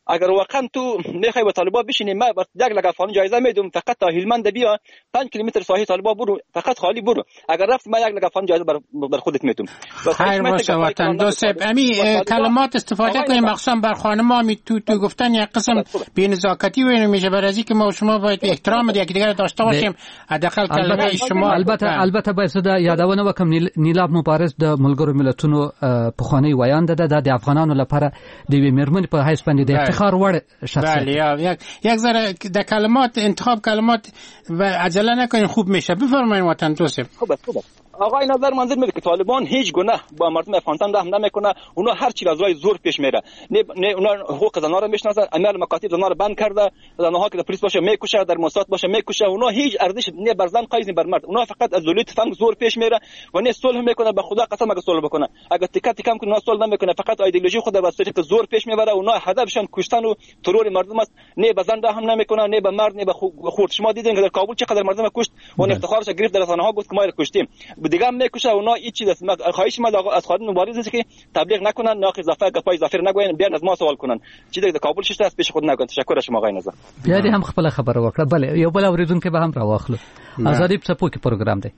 اگر واقعا تو میخوای با طالبان بشینی، ما یک لک افغان جایزه میدم، فقط تا هلمند بیا 5 کیلومتر ساحل طالبان برو، فقط خالی برو. اگر رفت ما یک لک افغان جایزه بر خودت میدم. خیر باشه وطن دوست. امی کلمات استفاده کنیم مخصوصا بر خانم‌ها. تو گفتن یک قسم بی‌نزاکتی و میشه، برای از اینکه ما و شما باید احترام یکدیگر داشته باشیم. حداقل کلمه شما البته باید یادونه وکم نیلاب مبارز د ملګرو ملتونو پخوانی ویان ده د افغانانو لپاره د میرمن په حیث باندې د افتخار وړ شخصیت. بله یک ذره د کلمات انتخاب کلمات و عجله نکنین، خوب میشه. بفرمایید وطن دوست. خوبه. آقای نظر منظور میگه که طالبان هیچ گناه با مردم افغانستان رحم نمیکنه. اونا هر چی از راه زور پیش میره. نه اونا حقوق زنان رو میشناسن، امیر مکاتب زنان رو بند کرده، زنها که در پلیس باشه میکشه، در موساد باشه میکشه. اونا هیچ ارزش نه بر زن قایز نه بر مرد. اونا فقط از ذلت فهم زور پیش میره و نه صلح میکنه. به خدا قسم اگه صلح بکنه، اگه تکه تکه کنه صلح نمیکنه، فقط ایدئولوژی خود به طریق زور پیش میبره. اونا هدفشون کشتن و ترور مردم است. نه به زن رحم نمیکنه، نه به مرد، نه به خورد. شما دیدین که در کابل چقدر مردم کشت و افتخارش گرفت، در رسانه‌ها گفت که ما رو کشتیم. دیگه میکشه. اونا هیچ چیز خواهش ما از خانم مبارز است که تبلیغ نکنن، ناقص اضافه گپای اضافه نگوین، بیان از ما سوال کنن. چی در کابل شته است پیش خود نگن. تشکر شما آقای نظر. بیا دې هم خپل خبره وکړه. بله یو بل اوریدونکو به هم راوخلو. ازادي په څپو کې پروګرام دی.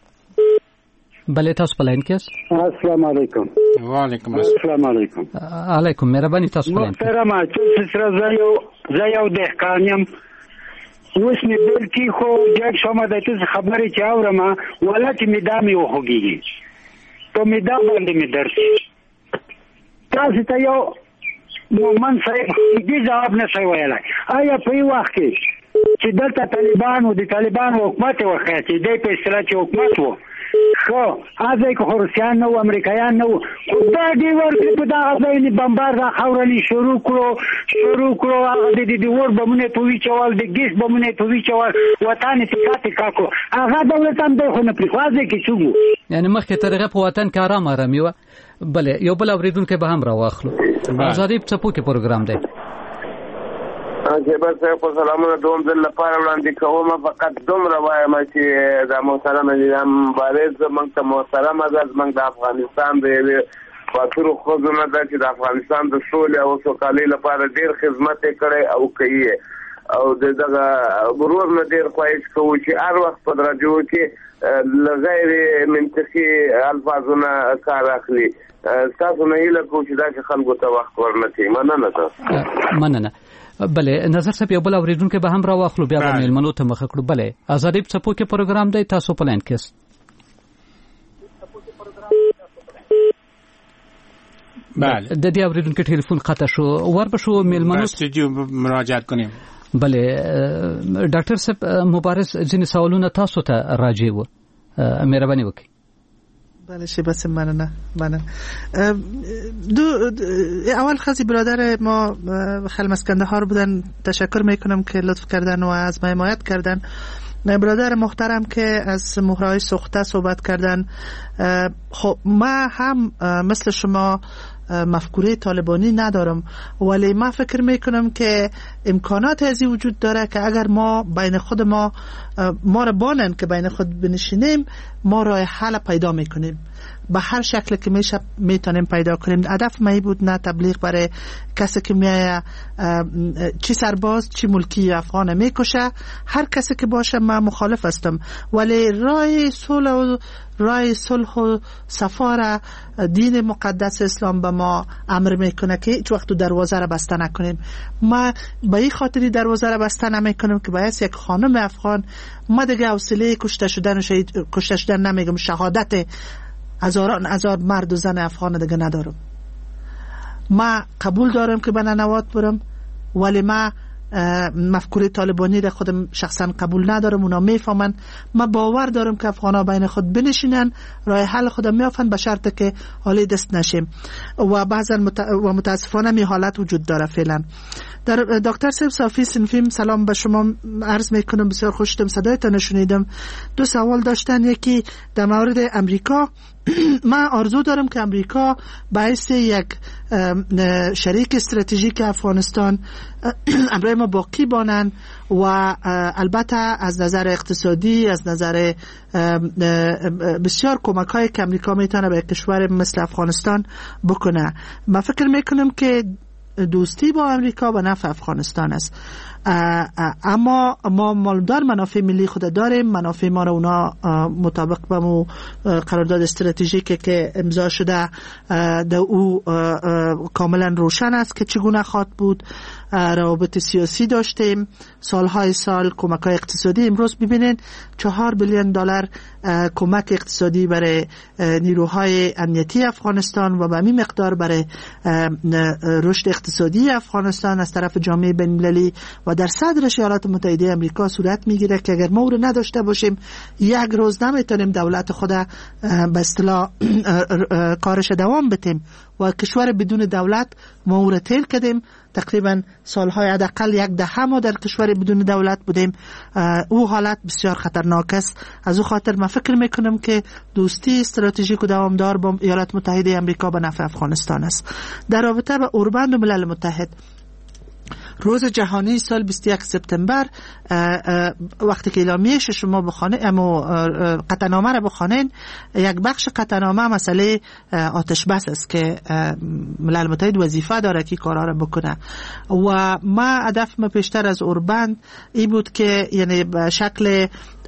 بله تاسو په لاین کې یاست. السلام علیکم. وعلیکم السلام علیکم. علیکم مهرباني تاسو په لاین کې. محترمه چې سره یو دهقانیم اوس می بل کی خو جګ شوم د تاسو خبرې چې اورم ولکه می دامي وخوږي ته می دا باندې می درسي تاسو ته یو مومن صاحب دې جواب نه شوی ویلای. آیا په وخت کې چې دلته طالبان او د طالبان حکومت وخت چې د په اصطلاح چې حکومت وو خو هغه کو روسیان نو امریکایان نو دا دی ورته په دا غوښنه بمبار را خورلی شروع کړو هغه د دې ور بمونه په ویچوال د ګیس بمونه په ویچوال وطن ټیکاتي کاکو هغه دولت هم د خو نه پریخوازه کې چوغو یعنی مخکې ترغه په وطن کې آرام یو. بله یو بل اوریدونکو به هم راواخلو. ازادي په څپو کې پروګرام دی. جبر صاحب په سلامونه دوم ځل لپاره وړاندې کوم. فقط دومره وایم چې د محترم نظام مبارز موږ ته محترم ازاد موږ د افغانستان د فاتورو خوځونه ده چې د افغانستان د سولې او سوکالۍ لپاره ډیر خدمت کړي او کوي او دغه ورور نه ډیر خواهش کوو چې هر وخت په راډیو کې غیر منطقي الفاظونه کار اخلي. تاسو نه هیله کوم چې دا خلکو ته وخت ورنکړي. مننه. بله نظر صاحب یو بل اوریدونکو به هم راواخلو بیا به میلمنو ته مخ کړو. بله ازادي په څپو کې پروګرام دی. تاسو په لاین کې یاست. بله د دې اوریدونکو ټلیفون قطع شو. ور به شو میلمنو استودیو مراجعه کنیم. بله ډاکټر صاحب مبارز ځینې سوالونه تاسو ته راځي وو. مهرباني وکړئ. بله بس مننه. اول خاصی برادر ما خیلی مسکنده ها رو بودن، تشکر میکنم که لطف کردن و از ما حمایت کردن. برادر محترم که از مهرهای سوخته صحبت کردن. خب ما هم مثل شما مفکوره طالبانی ندارم، ولی ما فکر میکنم که امکانات ازی وجود داره که اگر ما بین خود ما را بانن که بین خود بنشینیم ما راه حل پیدا میکنیم. به هر شکل که میشه میتونیم پیدا کنیم. هدف ما بود نه تبلیغ برای کسی که میایه چی سرباز چی ملکی افغان میکشه. هر کسی که باشه من مخالف هستم، ولی راه صلح و صفا را دین مقدس اسلام به ما امر میکنه که هیچ وقت دروازه را بسته نکنیم. ما به این خاطری دروازه را بسته نمیکنیم که باید یک خانم افغان ما دیگه حوصله کشته شدن نمیگم، شهادت هزار مرد و زن افغان دیگه ندارم. ما قبول دارم که به ننوات برم، ولی ما مفکوره طالبانی را خودم شخصا قبول ندارم. اونا میفهمن. ما باور دارم که افغانا بین خود بنشینن، راه حل خودم میافن، به شرط که حالی دست نشیم. و بعضا متاسفانه می حالت وجود داره فعلا. در دکتر صاحب صافی سنفیم سلام به شما عرض میکنم. بسیار خوش شدم صدایتان شنیدم. دو سوال داشتن. یکی در مورد امریکا. من آرزو دارم که امریکا باعث یک شریک استراتژیک افغانستان امرای ما باقی بانن و البته از نظر اقتصادی، از نظر بسیار کمک هایی که امریکا میتونه به کشور مثل افغانستان بکنه. من فکر میکنم که دوستی با امریکا به نفع افغانستان است. اما ما مالدار منافع ملی خود داریم. منافع ما را اونا مطابق با مو قرارداد استراتژیکی که امضا شده در او کاملا روشن است که چگونه خواهد بود. روابط سیاسی داشتیم سالهای سال، کمک‌های اقتصادی. امروز ببینین 4 بیلیون دلار کمک اقتصادی برای نیروهای امنیتی افغانستان و به همین مقدار برای رشد اقتصادی افغانستان از طرف جامعه بین‌المللی و در صدرش ایالات متحده آمریکا صورت میگیره که اگر ما او رو نداشته باشیم یک روز نمیتونیم دولت خود به اصطلاح کارش دوام بدیم و کشور بدون دولت ما او رو تیر کردیم. تقریبا سالهای حداقل 10 دهه ما در کشور بدون دولت بودیم. او حالت بسیار خطرناک است. از او خاطر من فکر میکنم که دوستی استراتژیک و دوامدار با ایالات متحده آمریکا به نفع افغانستان است. در رابطه با اوربند و ملل متحد، روز جهانی سال 21 سپتامبر وقتی که اعلامیه شما بخوانید اما قطعنامه را بخوانید، یک بخش قطعنامه مسئله آتش بس است که ملل متحد وظیفه داره که کارا را بکنه و ما هدف ما پیشتر از اوربند این بود که یعنی به شکل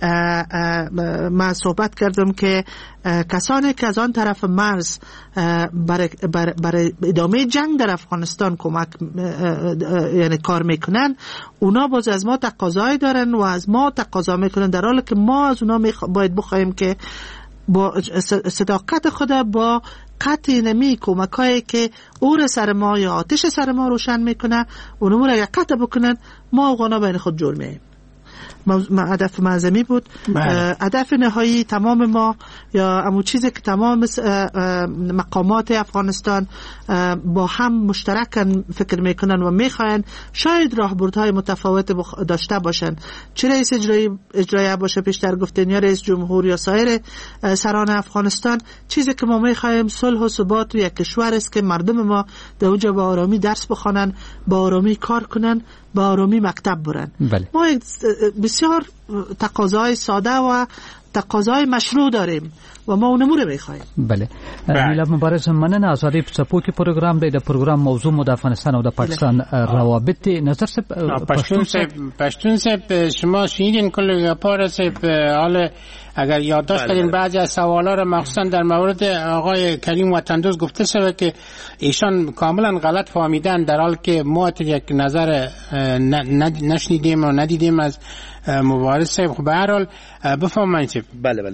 من صحبت کردم که کسانی که از آن طرف مرز برای ادامه جنگ در افغانستان کمک یعنی کار میکنن، اونا باز از ما تقاضای دارن و از ما تقاضا میکنن، در حالی که ما از اونا باید بخوایم که با صداقت خود با قطع نمی کمکایی که اور سر ما یا آتش سر ما روشن میکنه اونمو را یک قطع بکنن، ما اوغانا بین خود جور مییم. هدف معظمی بود. هدف نهایی تمام ما یا همون چیزی که تمام مقامات افغانستان با هم مشترکن فکر میکنن و میخواین شاید راهبردهای متفاوت داشته باشن، چه رئیس اجرایی باشه پیشتر گفتین یا رئیس جمهور یا سایر سران افغانستان، چیزی که ما میخوایم صلح و ثبات یک کشور است که مردم ما در اونجا با آرامی درس بخوانن، با آرامی کار کنن، با آرامی مکتب برن. بله. ما بسیار تقاضای ساده و تقاضای مشروع داریم و ما اونمو رو میخوایم. بله. میلاد مبارز، مننه. آزادی په کې پروګرام دی، د پروګرام موضوع مو د افغانستان او د پاکستان روابط نظر سے پشتون سے شما شنیدین کل گپا سے حال اگر یادداشت کردین بعضی از سوالا رو مخصوصا در مورد آقای کریم وطندوز گفته شده که ایشان کاملا غلط فهمیدن، در حال که ما یک نظر نشنیدیم و ندیدیم از مبارز صاحب. خب به هر حال بفهمید. بله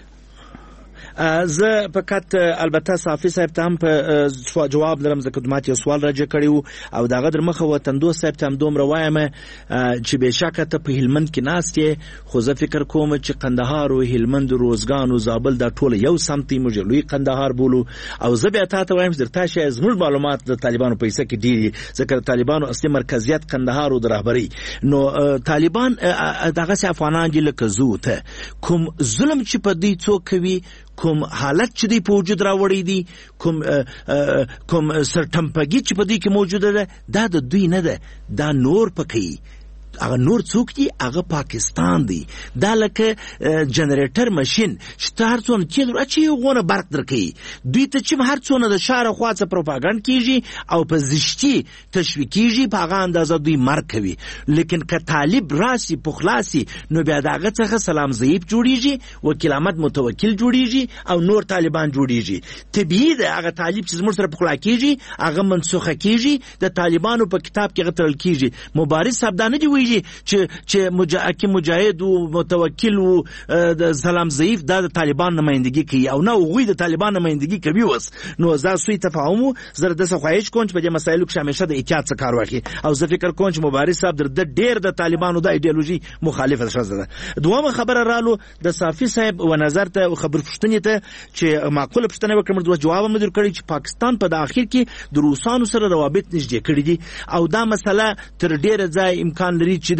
زه فقط البته صافي صاحب ته هم په جواب لرم، ځکه دومات یو سوال راجع کړی او دغه در مخه وطندو صاحب ته هم دومره وایم چې بېشکه ته په هلمند کې ناست یې، خو زه فکر کوم چې قندهار او هلمند، روزګان او زابل دا ټول یو سمت یې، موږ لوی قندهار بولو. او زه بیا تاسو وایم چې درته شي زموږ معلومات د طالبانو په حصه کې ډېری، ځکه طالبانو اصلي مرکزیت قندهار او د رهبري نو طالبان دغه افغانان دي لکه زو ته کوم ظلم چې په دې څوک کوي، کوم حالت چې دی په وجود راوړی دی، کوم سرټمپګي چې په دې کې موجوده ده، دا د دوی نه ده، دا نور پکې هغه نور څوک دی، هغه پاکستان دی. دا لکه جنریټر ماشین چې هر څونه چې اچي غونه برق درکې، دوی ته چې هر څونه د شاره خواڅه پروپاګاندا کیږي او په زشتي تشویق کیږي، په هغه اندازه دوی مرګ کوي. لیکن که طالب راسي په خلاصي نو بیا داغه څخه سلام ضعیف جوړیږي، وکیل احمد متوکل جوړیږي او نور طالبان جوړیږي. طبيعي ده هغه طالب چې زموږ سره په خلا کیږي هغه منسوخه کیږي، د طالبانو په کتاب کې غترل کیږي. مبارز صاحب دا نه دی چې مجاهد او متوکل او د سلام ضعیف د طالبان نمائندګي کوي او نه غوي د طالبان نمائندګي کوي. وس نو زه سوی تفاهم زره د خواهش کوم چې په دې مسایلو کې همیشه د احتیاط څخه کار واخلي او زه فکر کوم چې مبارز صاحب د ډېر د طالبانو د ایدئولوژي مخالفه شوه. دومره خبره رالو د صافي صاحب و نظر ته خبر پښتنې ته چې معقوله پښتنه وکړم، دوه جواب مدیر کړی چې پاکستان په اخر کې د روسانو سره روابط نږدې کړی دي او دا مسله تر ډېر ځای امکان لري کوي چې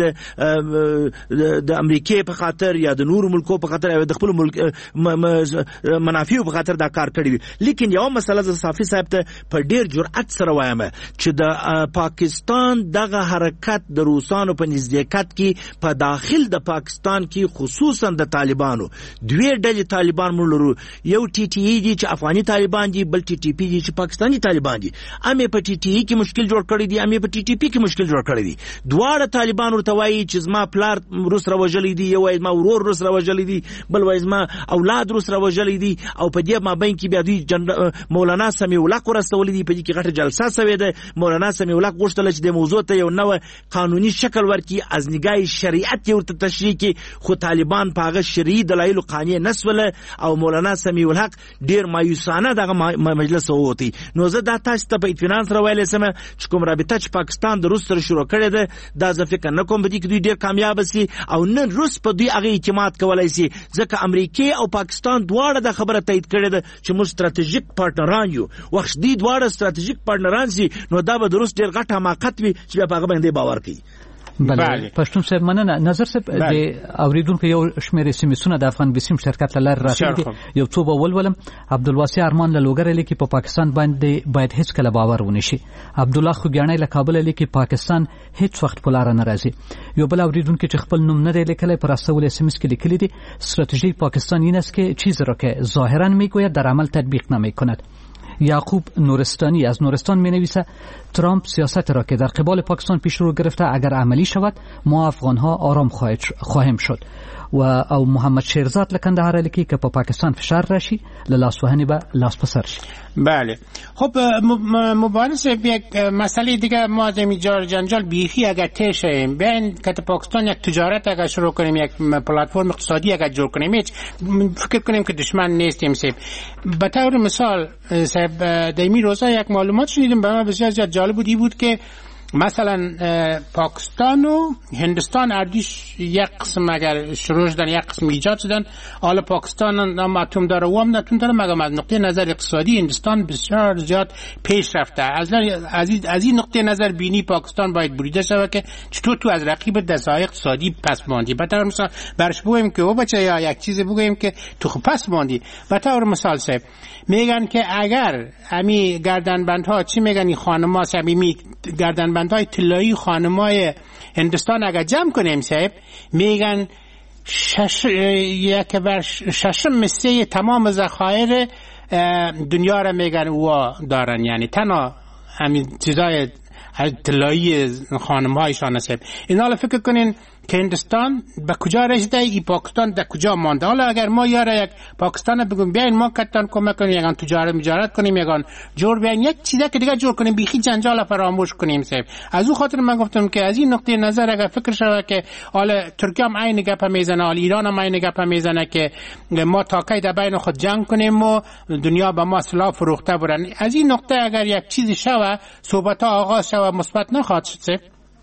د امریکای په خاطر یا د نورو ملکو په خاطر یا د خپل ملک منافع په خاطر دا کار کړی وي. لیکن یو مسله ز صافي صاحب ته په ډیر جرأت سره وایم چې د پاکستان دغه حرکت د روسانو په نزدېکت کې په داخل د پاکستان کې خصوصا د طالبانو دوی ډلې طالبان موږ لرو، یو ټي ټي ای دي چې افغاني طالبان دي، بل ټي ټي پی دي چې پاکستاني طالبان دي. امې په ټي ټي ای کې مشکل جوړ کړی دي، امې په ټي ټي پی کې مشکل جوړ کړی دي. دواړه طالبان ورته وایي چې زما پلار روس راوژلی دي، یو وایي زما ورور روس راوژلی دي، بل وایي زما اولاد روس راوژلی دي. او په دې مابین کې بیا دوی مولانا سمیع الله ورسولې دي. په دې کې غټه جلسه شوې ده. مولانا سمیع الله غوښتل چې د موضوع ته یو نوې قانوني شکل ورکړي، از نگاه شریعت ورته تشریح کړي، خو طالبان په هغه شرعي دلایل قانع نسول او مولانا سمیع الحق ډیر مایوسانه دغه مجلس ووتی. نو زه دا تاسو ته په اطمینان سره ویلی سم چې کوم رابطه چې پاکستان د روس سره شروع کړې ده دا زه فکر نه کوم په دې کې دوی ډیر کامیاب سي او نن روس په دوی هغه اعتماد کولای سي، ځکه امریکا او پاکستان دواړه د خبره تایید کړې ده چې موږ ستراتیژیک پارتنران یو. وخت دې دواړه ستراتیژیک پارتنران سي نو دا به د روس ډیر غټ حماقت وي چې په هغه باندې باور کوي. بله پښتون صاحب مننه. نظر صاحب د اوریدونکو یو شمېر سیمسونه د افغان بسیم شرکت لار راځي یو څو ولولم. عبدالواسع ارمان له لوګر لیکي په پاکستان باندې باید هیڅ کله باور ونه شي. عبدالله خوګیانی له کابل لیکي پاکستان هیڅ وخت په لار نه راځي. یو بل اوریدونکو چې خپل نوم نه دی لیکلی پر اساس اس ام اس کې لیکلی دی استراتژی پاکستان این است که چیزی را که ظاهرا میگوید در عمل تطبیق نمیکند. یعقوب نورستانی از نورستان می نویسه ترامپ سیاست را که در قبال پاکستان پیش رو گرفته اگر عملی شود ما افغان ها آرام خواهیم شد. و او محمد شیرزاد لکندهار لیکی که په پاکستان فشار راشي لاس وهنی به لاس پسر شي. بله خب مبارزه یک مسئله دیگه ما از این جنجال بیخی اگر تشیم بین که پاکستان یک تجارت اگر شروع کنیم یک پلتفرم اقتصادی اگر جور کنیم هیچ فکر کنیم که دشمن نیستیم. به طور مثال دیمی روزا یک معلومات شنیدم به من بسیار جالب بود که مثلا پاکستان و هندوستان اردیش یک قسم اگر شروع شدن یک قسم ایجاد شدن، حالا پاکستان هم اتم داره و هم نتون داره، مگه از نقطه نظر اقتصادی هندوستان بسیار زیاد پیش رفته. از این نقطه نظر بینی پاکستان باید بریده شود که چطور تو از رقیب دستای اقتصادی پس ماندی. به طور مثال برش بگویم که او بچه یا یک چیز بگویم که تو پس ماندی. به طور مثال صاحب میگن که اگر امی گردنبندها چی میگن این خانم‌ها می گردنبندهای طلایی خانم‌های هندوستان اگر جمع کنیم صاحب میگن ششم مثل تمام ذخایر دنیا را میگن وا دارن، یعنی تنها همین چیزای طلایی خانم‌هایشان صاحب. این حالا فکر کنین که هندوستان به کجا رسیده، ای پاکستان در کجا مانده. حالا اگر ما یاره یک پاکستان بگیم بیاین ما کتان کمک کنیم یگان تجارت کنیم یگان جور بیاین یک چیزی که دیگه جور کنیم بیخی جنجال فراموش کنیم صاحب. از اون خاطر من گفتم که از این نقطه نظر اگر فکر شود که حالا ترکیه هم عین گپ میزنه، حالا ایران هم عین گپ میزنه که ما تا کی در بین خود جنگ کنیم و دنیا به ما سلاح فروخته برن، از این نقطه اگر یک چیزی شود صحبت ها آغاز شود مثبت نخواهد شد.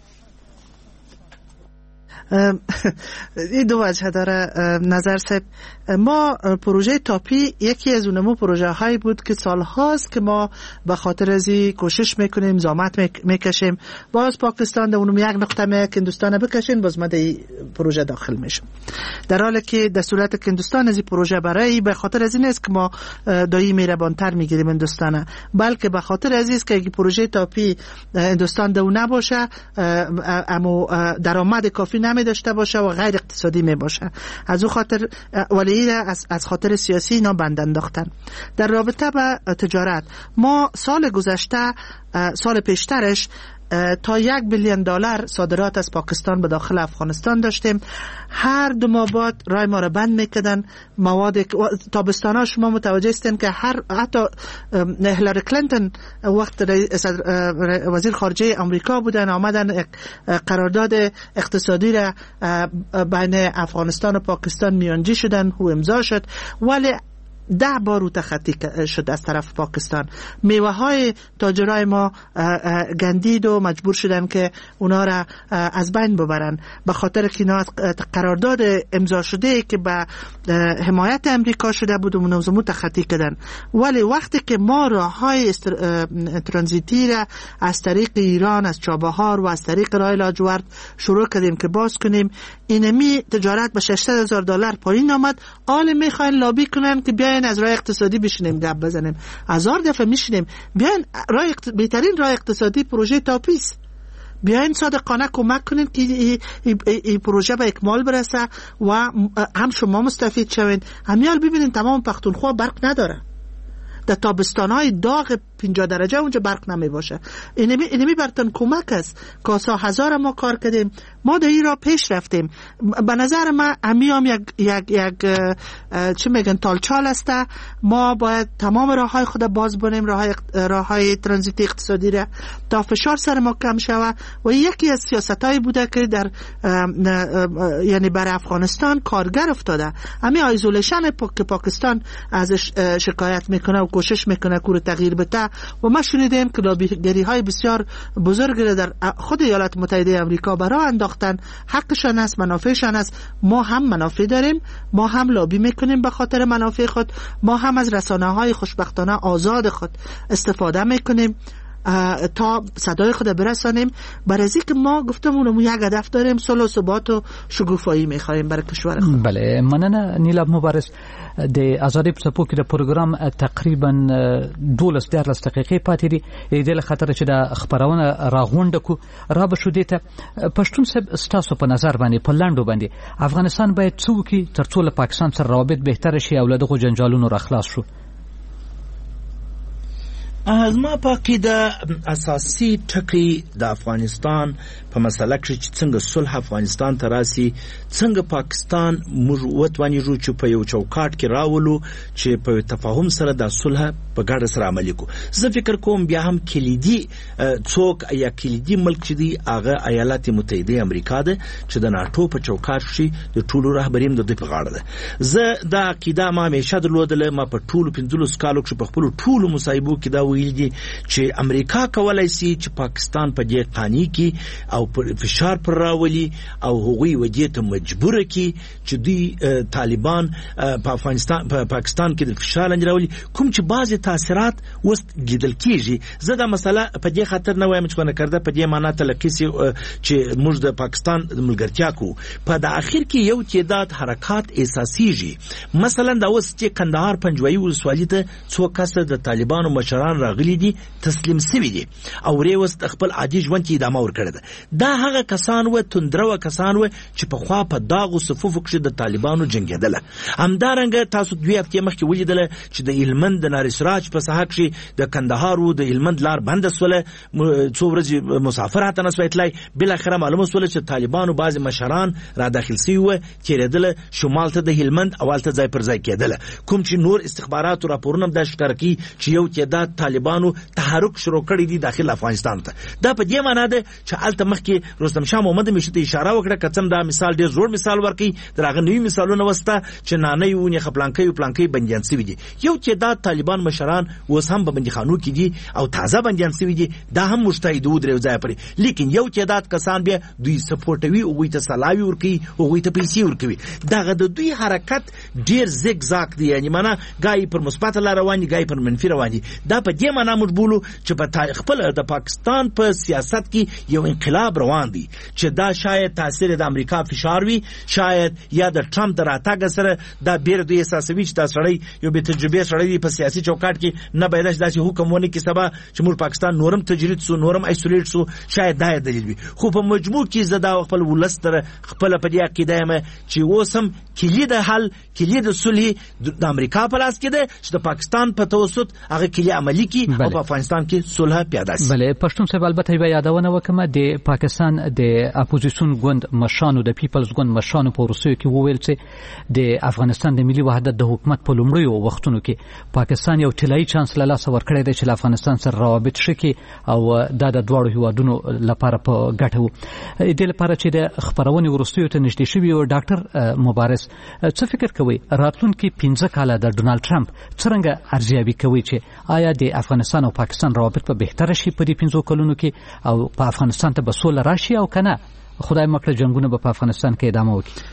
این دو وجه داره نظر صاحب. ما پروژه تاپی یکی از اونمو پروژه هایی بود که سال هاست که ما به خاطر ازی کوشش میکنیم، زحمت میکشیم. باز پاکستان در اونم یک نقطه که هندوستان بکشین باز ما در پروژه داخل میشیم، در حالی که در صورت که هندوستان از این پروژه برای به خاطر از این است که ما دایی میربانتر میگیریم هندوستان، بلکه به خاطر از این است که اگه پروژه تاپی هندوستان دو نباشه اما درآمد کافی نمی داشته باشه و غیر اقتصادی می باشه. از اون خاطر ولی از خاطر سیاسی اینا بند انداختن. در رابطه با تجارت ما سال گذشته سال پیشترش تا $1 بیلیون صادرات از پاکستان به داخل افغانستان داشتیم. هر دو ماه بعد رای ما را بند میکردن. مواد تابستانا شما متوجه هستین که حتی هیلاری کلینتون وقت وزیر خارجه آمریکا بودن آمدن قرارداد اقتصادی را بین افغانستان و پاکستان میانجی شدن و امضا شد، ولی 10 بار خطی شد از طرف پاکستان. میوه های تاجرای ما گندید و مجبور شدن که اونا را از بین ببرن به خاطر که اینا قرارداد امضا شده که به حمایت امریکا شده بود و منظمو تخطی کردن. ولی وقتی که ما راه های ترانزیتی را از طریق ایران، از چابهار و از طریق راه لاجورد شروع کردیم که باز کنیم، اینمی تجارت به $600,000 پایین آمد. حالا میخواین لابی کنن که بیاین از راه اقتصادی بشینیم گپ بزنیم. 1000 دفعه میشینیم بیاین بهترین راه اقتصادی پروژه تاپیس، بیاین صادقانه کمک کنین که این پروژه به اکمال برسه و هم شما مستفید شوین. همیال ببینین تمام پختونخوا برق نداره، در تابستانهای داغ 50 درجه اونجا برق نمی باشه. اینمی برتن کمک است. کاسا 1000 ما کار کردیم، ما در این را پیش رفتیم. به نظر من همیام یک چی میگن تالچال است. ما باید تمام راه های خود باز بونیم، راه های ترانزیتی اقتصادی را تا فشار سر ما کم شود. و یکی از سیاست هایی بوده که در یعنی برای افغانستان کارگر افتاده. همین آیزولیشن که پاکستان ازش شکایت میکنه و کوشش میکنه که تغییر بده. و ما شنیدیم که لابیگری های بسیار بزرگ در خود ایالات متحده آمریکا برای انداختن. حقشان است، منافعشان است. ما هم منافع داریم، ما هم لابی میکنیم به خاطر منافع خود، ما هم از رسانه های خوشبختانه آزاد خود استفاده میکنیم تا صدای خود برسانیم. برای اینکه ما گفتم اونم یک هدف داریم، صلح و ثبات و شکوفایی میخوایم برای کشور خود. بله، مننه نیلا مبارز. د آزادی په سپو کې د پروګرام تقریبا 12 دقیقې پاتې دي. د خطر چې د خبرونه راغونډه کو را به شو دي ته پښتون صاحب ستاسو په نظر باندې په لاندو باندې افغانستان باید څو کې ترڅو له پاکستان سره روابط بهتر شي او له دغه جنجالونو را خلاص شو؟ زما په عقیده اساسي ټکی د افغانستان په مسله کې چې څنګه صلح افغانستان ته راسي، څنګه پاکستان موږ وتوانیږو چې په یو چوکاټ کې راولو چې په تفاهم سره د صلح په ګډه سره عملي کو. زه فکر کوم بیا هم کلیدي څوک یا کلیدي ملک چې دی هغه ایالات متحده امریکا ده چې د ناتو په چوکاټ شي د ټولو رهبریم د دې په غاړه ده. زه د عقیده ما همیشه درلودله، ما په ټولو 15 کالو کې په خپل ټولو مصايبو کې دا ویل دي چې امریکا کولای شي چې پاکستان په دې قانوني کې او فشار پر راولي او هغوی وجې ته مجبور کړي چې دوی طالبان په افغانستان په پاکستان کې د فشار لاندې راولي، کوم چې بعض تاثیرات وست لیدل کیږي. زه دا مسله په دې خاطر نه وایم چې کنه کرده په دې معنی تلقیسي چې موږ د پاکستان د ملګرتیا کو. په د اخر کې یو تعداد حرکات اساسيږي. مثلا دا اوس چې کندهار پنجوایي ولسوالۍ ته څو کسه د طالبانو مشران راغلي دي، تسلیم شوي دي او ریوس خپل عادي ژوند کې ادامه ورکړه. دا هغه کسان و تندرو کسان و چې په خوا په داغو صفوف کې د طالبانو جنگیدله. همدارنګه تاسو دوی هفته مخکې ولیدل چې د هلمند د نارسراج په ساحه کې د کندهار او د هلمند لار بند سوله، څو ورځې مسافر هته نسوي تلای. بل اخره معلومه سوله چې طالبانو بعض مشران را داخل شي و تیرېدل شمال ته د هلمند اولته ځای پر ځای کېدل. کوم چې نور استخبارات او راپورونه د ښکار کی چې یو تعداد طالبانو تحرک شروع کړی دی داخل افغانستان ته. دا په دې معنی ده چې الته مخکې رستم شاه محمد مشته اشاره وکړه، کڅم دا مثال ډیر زوړ مثال ورکي، درغه نوې مثالونه وسته چې نانې ونی خپلانکې بنديان سوي دي. یو تعداد طالبان مشران اوس هم په بنديخانو کې دي او تازه بنديان سوي دي، دا هم مشتهدو درو ځای پرې. لیکن یو تعداد کسان بیا دوی سپورټوي او وي ته سلاوي ورکي او وي ته پیسې ورکوي. دغه د دوی حرکت ډیر زیګ زاک دی، یعنی معنا غای پر مثبت لار روان دي، غای پر منفي روان دي. دا په دې معنا موږ بولو چې په خپل د پاکستان په سیاست کې یو انقلاب روان دی چې دا شاید تاثیر د امریکا فشار وي، شاید یا د ټرمپ د راتګ سره دا بیر دوی احساسوي چې دا سړی یو به تجربه سړی په سیاسي چوکاټ کې نه باید داسې حکم ونه کې سبا چې موږ پاکستان نورم تجرید سو، نورم ایسولیټ سو، شاید دا دلیل وي. خو په مجموع کې زدا خپل ولستر خپل په دې عقیده یم چې اوسم کلید حل، کلید صلح د امریکا په لاس کې ده چې د پاکستان په توسط هغه کلی عملی کی او په افغانستان کې صلح پیاده شي. بله پښتون صاحب البته به یادونه وکم د پاکستان د اپوزیسیون ګوند مشانو د پیپلز ګوند مشانو په روسیو کې وویل چې د افغانستان د ملي وحدت د حکومت په لومړیو وختونو کې پاکستان یو طلایي چانس له لاسه ورکړی دی چې افغانستان سره روابط شي او دا د دواړو هیوادونو لپاره په ګټه وو. د لپاره چې د خبرونې وروستیو ته نږدې شوی او ډاکټر مبارز څه فکر کوي راتلونکي 15 کاله د ډونالد ټرمپ څنګه ارزیابي کوي چې آیا د افغانستان او پاکستان روابط په بهتره شي په دې 15 کلونو کې او په افغانستان ته به سوله راشي او کنه خدای مکړه جنگونه به په افغانستان کې ادامه وکړي؟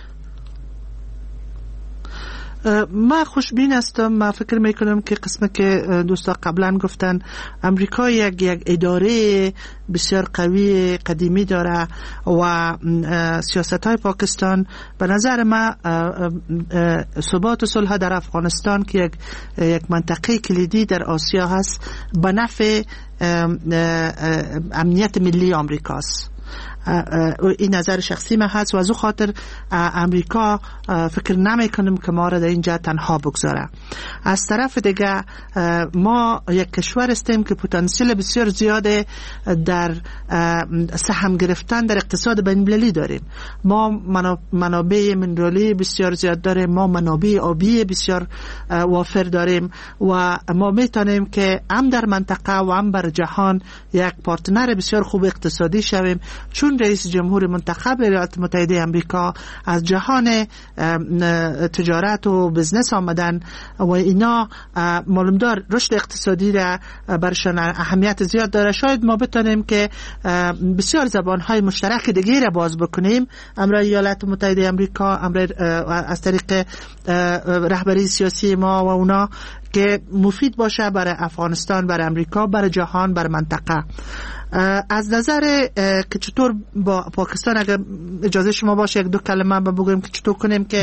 ما خوشبین هستم. ما فکر میکنم که قسمت که دوستا قبلا گفتن امریکا یک اداره بسیار قوی قدیمی داره و سیاست های پاکستان به نظر ما ثبات و صلح در افغانستان که یک منطقه کلیدی در آسیا هست به نفع امنیت ملی آمریکاست. این نظر شخصی من هست و از او خاطر امریکا فکر نمی کنم که ما را در اینجا تنها بگذاره. از طرف دیگه ما یک کشور هستیم که پتانسیل بسیار زیاده در سهم گرفتن در اقتصاد بین‌المللی داریم. ما منابع منرالی بسیار زیاد داریم، ما منابع آبی بسیار وافر داریم و ما میتونیم که هم در منطقه و هم بر جهان یک پارتنر بسیار خوب اقتصادی شویم، چون رئیس جمهور منتخب ایالات متحده آمریکا از جهان تجارت و بزنس آمدن و اینا معلومدار رشد اقتصادی را برشان اهمیت زیاد داره. شاید ما بتونیم که بسیار زبانهای مشترک دیگه را باز بکنیم امرای ایالات متحده آمریکا، از طریق رهبری سیاسی ما و اونا که مفید باشه برای افغانستان، برای امریکا، برای جهان، برای منطقه. از نظر که چطور با پاکستان اگر اجازه شما باشه یک دو کلمه بگویم که چطور کنیم که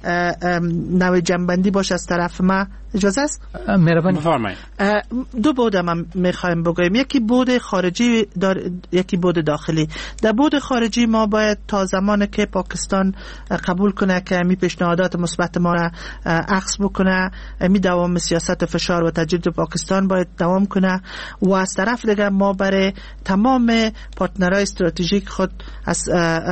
نوع جنبندی باشه از طرف ما، اجازه است؟ مهربانی بفرمایید. دو بود من میخوایم بگویم، یکی بود خارجی یکی بود داخلی. در بود خارجی ما باید تا زمان که پاکستان قبول کنه که می پیشنهادات مثبت ما را عکس بکنه، می دوام سیاست فشار و تجدید پاکستان باید دوام کنه و از طرف دیگه ما برای تمام پارتنرهای استراتژیک خود از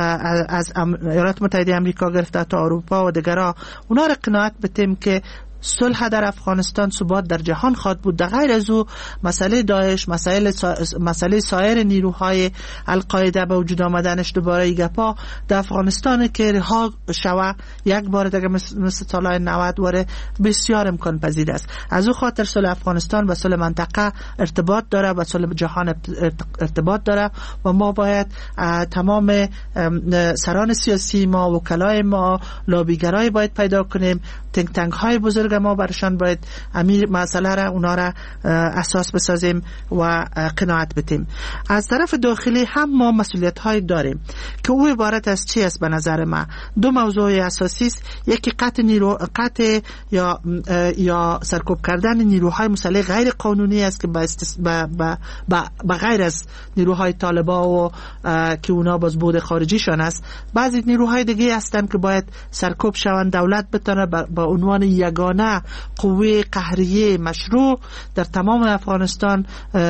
ایالات متحده آمریکا گرفته تا اروپا و دیگرها اونا را قناعت بدیم که صلح در افغانستان، ثبات در جهان خواهد بود. در غیر از او مسئله داعش، مسئله سایر نیروهای القاعده به وجود آمدنش دوباره گپا در افغانستان که رها شوه یک بار دیگه مثل سالهای 90 واره بسیار امکان پذیر است. از او خاطر صلح افغانستان و صلح منطقه ارتباط داره و صلح جهان ارتباط داره و ما باید تمام سران سیاسی ما، وکلای ما، لابیگرای باید پیدا کنیم، تنک تنک های بزرگ ما برشان باید امیر مسئله را اونا را اساس بسازیم و قناعت بدیم. از طرف داخلی هم ما مسئولیت های داریم که او عبارت از چی است؟ به نظر ما دو موضوع اساسی است. یکی قطع یا سرکوب کردن نیروهای مسلح غیر قانونی است که با غیر از نیروهای طالبان و که اونا باز بود خارجیشان است. بعضی نیروهای دیگه هستند که باید سرکوب شوند، دولت بتونه با عنوان یگانه قوه قهریه مشروع در تمام افغانستان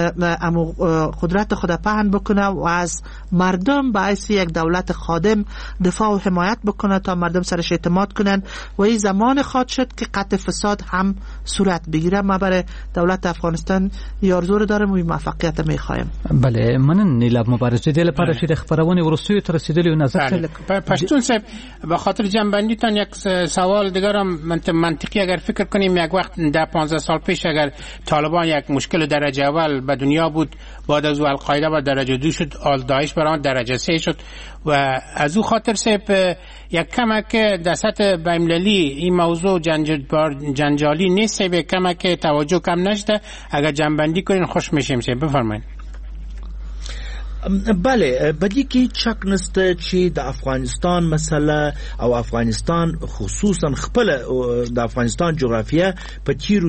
قدرت خود پهن بکنه و از مردم به حیث یک دولت خادم دفاع و حمایت بکنه تا مردم سرش اعتماد کنن و این زمان خواهد شد که قطع فساد هم صورت بگیره. ما برای دولت افغانستان یارزور دارم و موفقیت میخوایم. بله منن نیلاب مبارزه دی لپاره چې د خبرونه ورستوي تر رسیدلی نظر پښتون صاحب به خاطر جنبندی تان یک سوال دیگرم منطقی اگر فکر کنیم یک وقت در 15 سال پیش اگر طالبان یک مشکل درجه اول به دنیا بود، بعد از او القاعده به درجه 2 شد، آل داعش بران درجه 3 شد و از او خاطر صاحب یک کمک در سطح بین‌المللی این موضوع جنجالی نیست، به کمک توجه کم نشده. اگر جنبندی کنین خوش میشیم. بفرمایید. بله بدی کې شک نشته چې د افغانستان مسله او افغانستان خصوصا خپل د افغانستان جغرافیه په تیرو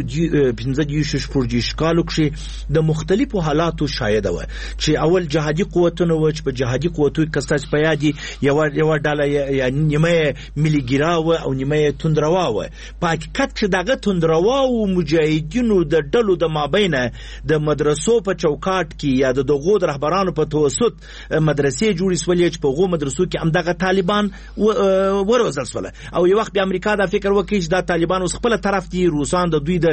15 کالو کې د مختلفو حالاتو شاهد و چې اول جهادي قوتونه و چې په جهادي قوتو کې کساس په یادي یو ډاله یا نیمه مليګرا و او نیمه توندروا و په حقیقت کې دغه توندروا او مجاهدینو د ډلو د مابینه د مدرسو په چوکاټ کې یا د دغو رهبرانو په توسط مدرسې جوړې سولې چې په غو مدرسو کې همدغه طالبان وروزل سول او یو وخت به امریکا دا فکر وکړي چې دا طالبان اوس خپل طرف دي روسان د دوی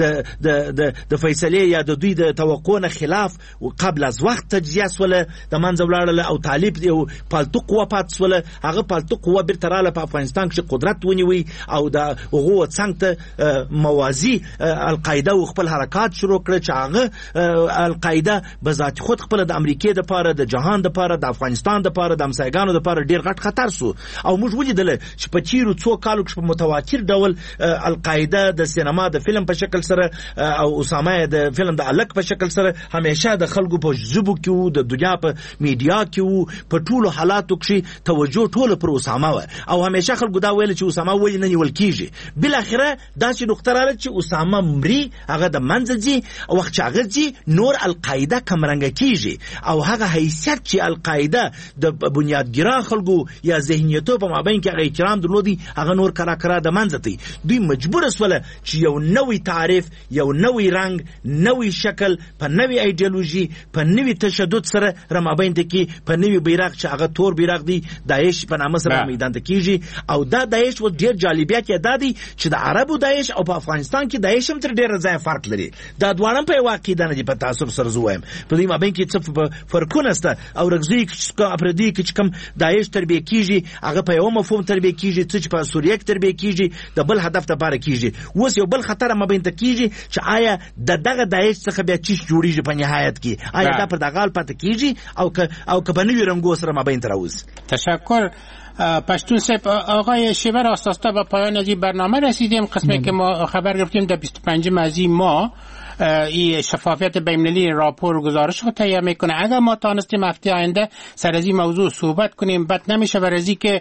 د فیصله یا د دوی د توقع نه خلاف قبل از وخت تجزیه سول د منځ ولاړل او طالب دی او پالتو قوه پات سول هغه پالتو قوه برتراله په افغانستان کې قدرت ونیوي او د هغه څنګه موازی القاعده او خپل حرکات شروع کړ چې هغه القاعده به ذات خود خپل د امریکای د پاره د جهان د پاره د افغانستان د پاره د امسایګانو د پاره ډیر غټ خطر سو او موږ ولیدل چې په چیرو څو کالو کې په متواتر ډول القاعده د سینما د فلم په شکل سره او اسامه د فلم د الک په شکل سره همیشه د خلکو په جذبو کې وو د دنیا په میډیا کې وو په ټولو حالاتو کې توجه ټول پر اسامه و او همیشه خلکو دا ویل چې اسامه ولې نه نیول کیږي بل اخره دا چې نقطه راځي چې اسامه مري هغه د منځي او وخت هغه چې نور القاعده کمرنګ کیږي او هغه حیثیت چې القاعده د بنیادګرا خلکو یا ذهنیتو په مابین کې هغه احترام درلودي هغه نور کرا د منځتي دوی مجبور سول چې یو نوې تعریف یو نوې رنگ نوې شکل په نوې ایدئولوژي په نوې تشدد سره رمابین ته کې په نوې بیرغ چې هغه تور بیرغ دی داعش په نامه سره میدان ته کیږي او دا داعش و ډیر جالبیت یې دادی چې د عربو داعش او په افغانستان کې داعش هم تر ډیر ځای فرق لري دا دواړه په واقع نه دي په تعصب سره زویم په دې مابین کې څه فرقونه سته او رغزي کې اپردي کې کوم داعش تربیه کیږي هغه په یو مفهوم تربیه کیږي چې په سوریه کې تربیه کیږي د بل هدف لپاره کیږي اوس یو بل خطر مابین ته کیږي چې آیا دغه داعش څخه بیا چی جوړیږي په نهایت کې آیا دا پر دغه پاتې کیږي او کبنوی رنگو سره مابین تر اوس تشکر پشتون صاحب آقای شیبر آستاستا به پایان از این برنامه رسیدیم قسمی که ما خبر گرفتیم در 25 از این ماه این شفافیت بین‌المللی راپور گزارش رو تهیه میکنه اگر ما تانستیم هفته آینده سر از این موضوع صحبت کنیم بد نمیشه برای که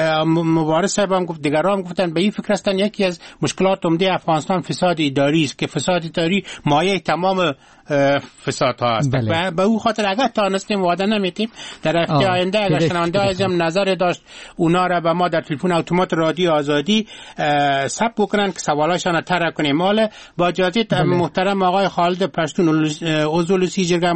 مبارز صاحب هم گفت دیگران گفتن به این فکر هستن یکی از مشکلات عمده افغانستان فساد اداری است که فساد اداری مایه تمام فساد ها است به او خاطر اگر تانستیم وعده نمیتیم در هفته آینده اگر شنونده ازم نظر داشت اونا را به ما در تلفن اتومات رادیو آزادی ثبت بکنن که سوالاشون طرح کنیم مال با اجازه محترم آقای خالد پشتون عضو سیجرگه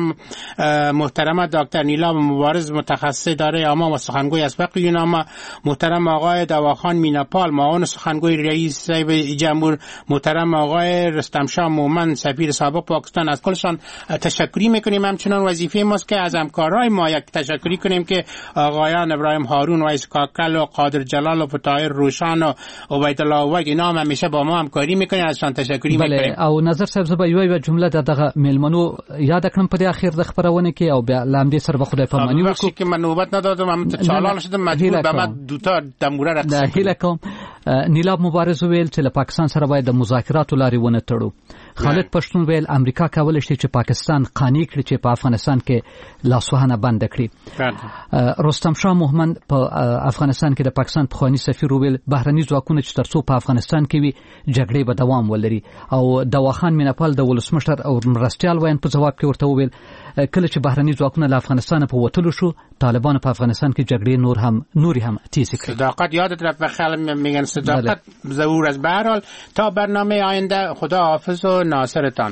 محترم دکتر نیلا مبارز متخصص اداره عامه و سخنگوی اسبق یوناما محترم آقای دواخان میناپال معاون سخنگوی رئیس جمهور محترم آقای رستم شاه مومن سفیر سابق پاکستان از کلشان تشکری میکنیم همچنان وظیفه ماست که از همکارای ما یک تشکری کنیم که آقایان ابراهیم هارون و ویس کاکل و قادر جلال و طاهر روشان و عبید الله وگ اینا هم همیشه با ما همکاری میکنن ازشان تشکری میکنیم او نظر صاحب زبا یو جمله دغه ملمنو یاد کړم په اخر د خبرونه کې او بیا لامدې سره به خدای فرمانی وکړو چې من نوبت ندادم هم چالان شدم مجبور به ما دوتا دموره راځم هیله کوم نیلاب مبارز ویل چې له پاکستان سره باید د مذاکراتو لارې ونه تړو خالد پښتون ویل امریکا کولای شي چې پاکستان قانع کړي چې په افغانستان کې لاسوهنه بند کړي رستم شاه محمد په افغانستان کې د پاکستان پخوانی سفیر ویل بهرني ځواکونه چې ترڅو په افغانستان کې وي جګړې به دوام ولري او دواخان میناپال د ولسمشر او مرستيال وین په جواب کې ورته ویل کله چې بهرني ځواکونه له افغانستان په وټلو شو طالبان په افغانستان کې جګړې نوري هم تیز کړې صداقت یادت رفت بخل میگن صداقت ضرور از به هر حال تا برنامه آینده خدا حافظ و ناصرتان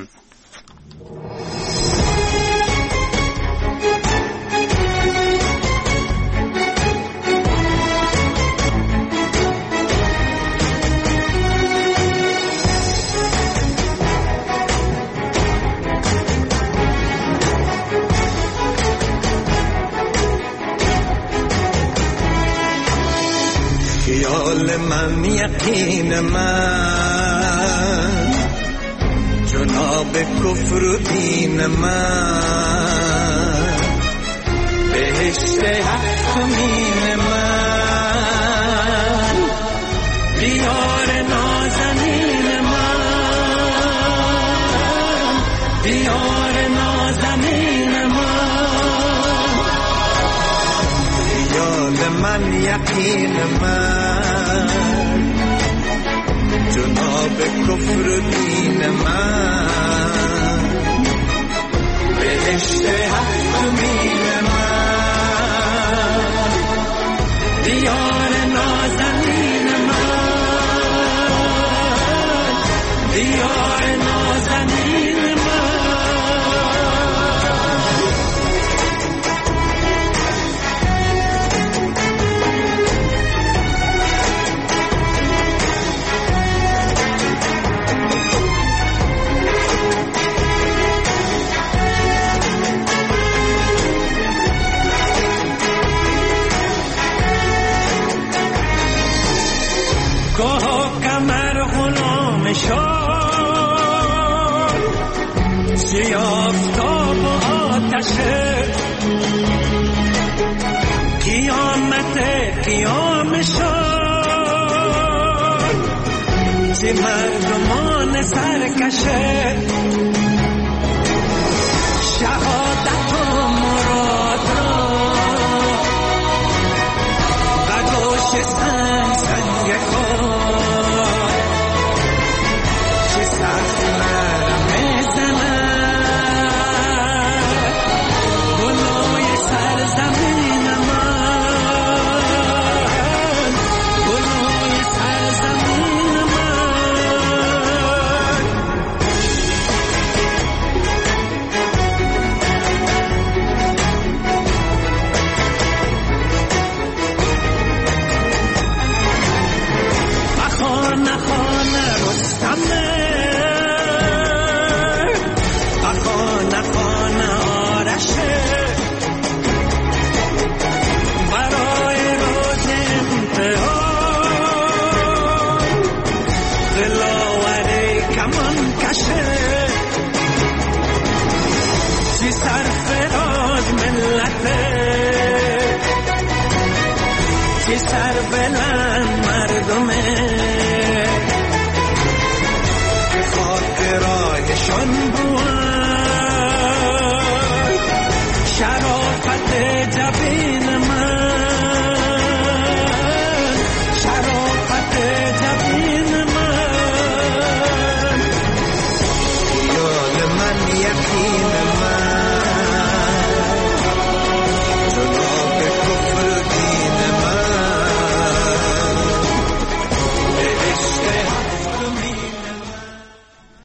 خیال من یقین من جناب کفر و دین من بهشت حق مین من دیار نازنین من دیار نازنین من من یقین من جناب کفر دین من بهشت حق امین من دیار نازنین من دیار نازنین آفتاب و آتشه قیامت قیام شد چه مردمان سرکشه شهادت و مراد را و گوش سنگ سنگ خود چه سخت سر بلند مردمه که خاک راهشان بود شرافت جبین من شرافت جبین من خیال من یقین